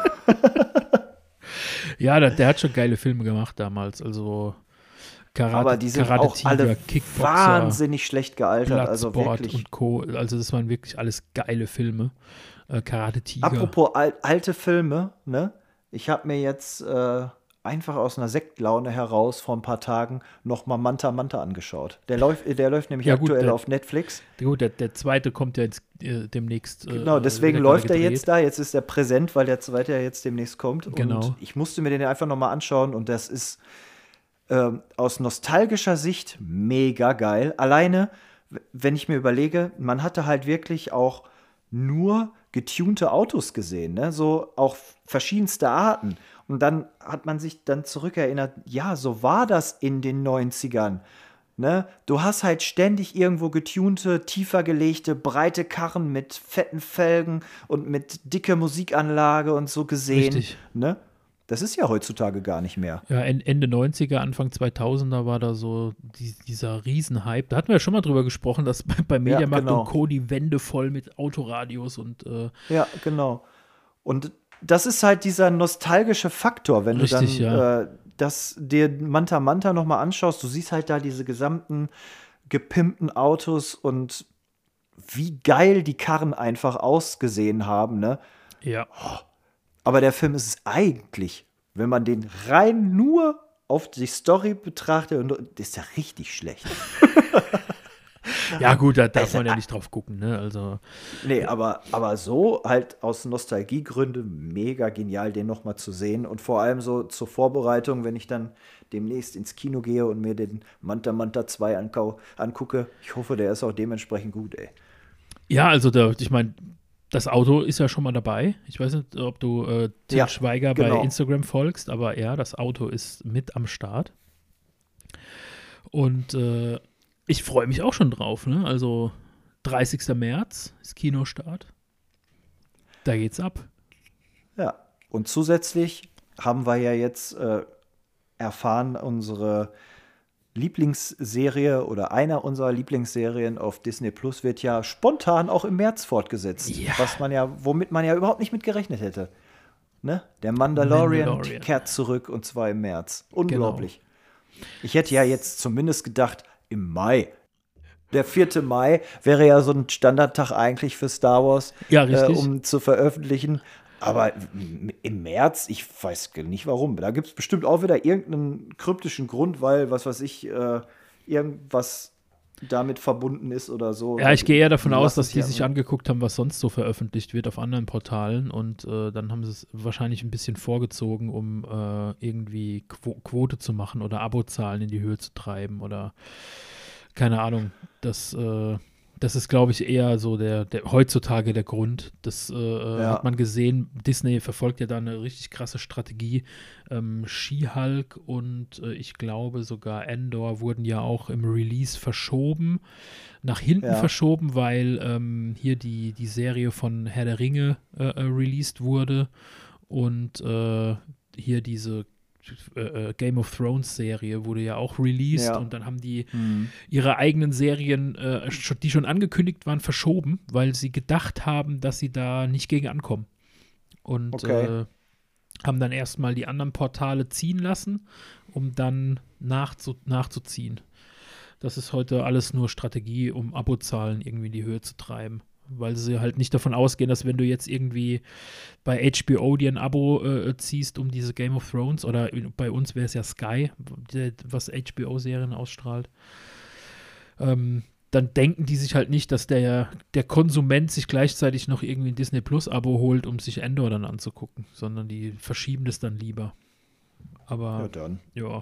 ja, der, der hat schon geile Filme gemacht damals. Also Karate, Aber die sind Karate auch alle Kickboxer, wahnsinnig schlecht gealtert. Also Bloodsport wirklich. und Co. Also das waren wirklich alles geile Filme. Äh, Karate Tiger. Apropos al alte Filme, ne? Ich habe mir jetzt äh, einfach aus einer Sektlaune heraus vor ein paar Tagen noch mal Manta Manta angeschaut. Der läuft, der läuft nämlich Ja, gut, aktuell der- auf Netflix. Gut, der, der zweite kommt ja jetzt äh, demnächst. Äh, Genau, deswegen wird läuft er gerade jetzt da. Jetzt ist er präsent, weil der zweite ja jetzt demnächst kommt. Genau. Und ich musste mir den einfach noch mal anschauen und das ist ähm, aus nostalgischer Sicht mega geil. Alleine, w- wenn ich mir überlege, man hatte halt wirklich auch nur getunte Autos gesehen, ne? So auch verschiedenste Arten. Und dann hat man sich dann zurückerinnert, ja, so war das in den neunzigern. Ne? Du hast halt ständig irgendwo getunte, tiefer gelegte, breite Karren mit fetten Felgen und mit dicker Musikanlage und so gesehen. Richtig. Ne? Das ist ja heutzutage gar nicht mehr. Ja, en- Ende neunziger, Anfang zweitausender war da so die, dieser Riesenhype. Da hatten wir ja schon mal drüber gesprochen, dass bei, bei Mediamarkt genau. und Co. die Wände voll mit Autoradios und äh, Ja, genau. Und das ist halt dieser nostalgische Faktor, wenn Richtig, du dann ja. äh, das dir Manta Manta noch mal anschaust. Du siehst halt da diese gesamten gepimpten Autos und wie geil die Karren einfach ausgesehen haben, ne? ja. Aber der Film ist eigentlich, wenn man den rein nur auf die Story betrachtet, und ist ja richtig schlecht. Ja, gut, da darf man ja nicht drauf gucken, ne? Also. Nee, aber, aber so halt aus Nostalgiegründen mega genial, den nochmal zu sehen. Und vor allem so zur Vorbereitung, wenn ich dann demnächst ins Kino gehe und mir den Manta Manta zwei ankau- angucke. Ich hoffe, der ist auch dementsprechend gut, ey. Ja, also da, ich meine, das Auto ist ja schon mal dabei. Ich weiß nicht, ob du äh, Til Ja, Schweiger genau. bei Instagram folgst, aber ja, das Auto ist mit am Start. Und äh, ich freue mich auch schon drauf, ne? Also dreißigster März ist Kinostart. Da geht's ab. Ja, und zusätzlich haben wir ja jetzt äh, erfahren, unsere Lieblingsserie oder einer unserer Lieblingsserien auf Disney Plus wird ja spontan auch im März fortgesetzt. Ja. Was man ja, womit man ja überhaupt nicht mit gerechnet hätte. Ne? Der Mandalorian, Mandalorian. kehrt zurück und zwar im März. Unglaublich. Ich hätte ja jetzt zumindest gedacht, im Mai. Der vierte Mai wäre ja so ein Standardtag eigentlich für Star Wars, Ja, äh, richtig. um zu veröffentlichen. Aber m- im März, ich weiß nicht warum. Da gibt es bestimmt auch wieder irgendeinen kryptischen Grund, weil, was weiß ich, äh, irgendwas damit verbunden ist oder so. Ja, ich gehe eher davon Die aus, lassen dass die ja- sich angeguckt haben, was sonst so veröffentlicht wird auf anderen Portalen und äh, dann haben sie es wahrscheinlich ein bisschen vorgezogen, um äh, irgendwie Quo Quote zu machen oder Abozahlen in die Höhe zu treiben oder keine Ahnung. Das, äh, das ist, glaube ich, eher so der, der heutzutage der Grund. Das äh, Ja. hat man gesehen. Disney verfolgt ja da eine richtig krasse Strategie. Ähm, She-Hulk und äh, ich glaube sogar Endor wurden ja auch im Release verschoben, nach hinten Ja. verschoben, weil ähm, hier die, die Serie von Herr der Ringe äh, äh, released wurde und äh, hier diese äh, Game of Thrones Serie wurde ja auch released Ja. und dann haben die Hm. ihre eigenen Serien, äh, schon- die schon angekündigt waren, verschoben, weil sie gedacht haben, dass sie da nicht gegen ankommen. Und Okay. äh, haben dann erstmal die anderen Portale ziehen lassen, um dann nachzu nachzuziehen. Das ist heute alles nur Strategie, um Abozahlen irgendwie in die Höhe zu treiben. Weil sie halt nicht davon ausgehen, dass wenn du jetzt irgendwie bei H B O dir ein Abo äh, ziehst, um diese Game of Thrones, oder bei uns wäre es ja Sky, der, was H B O-Serien ausstrahlt, ähm, dann denken die sich halt nicht, dass der, der Konsument sich gleichzeitig noch irgendwie ein Disney Plus-Abo holt, um sich Endor dann anzugucken, sondern die verschieben das dann lieber. Aber Ja, dann. ja.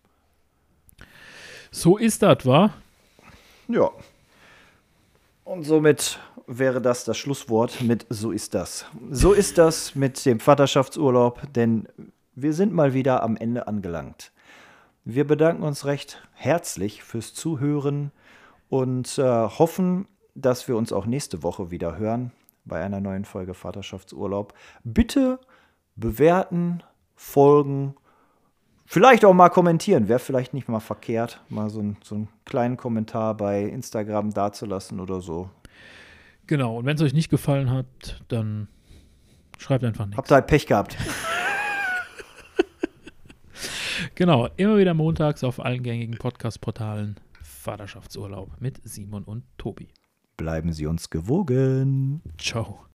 So ist das, wa? Ja. Und somit wäre das das Schlusswort mit So ist das. So ist das mit dem Vaterschaftsurlaub, denn wir sind mal wieder am Ende angelangt. Wir bedanken uns recht herzlich fürs Zuhören und äh, hoffen, dass wir uns auch nächste Woche wieder hören bei einer neuen Folge Vaterschaftsurlaub. Bitte bewerten, folgen, vielleicht auch mal kommentieren. Wäre vielleicht nicht mal verkehrt, mal so, ein, so einen kleinen Kommentar bei Instagram dazulassen oder so. Genau, und wenn es euch nicht gefallen hat, dann schreibt einfach nichts. Habt ihr halt Pech gehabt. Genau, immer wieder montags auf allen gängigen Podcast-Portalen Vaterschaftsurlaub mit Simon und Tobi. Bleiben Sie uns gewogen. Ciao.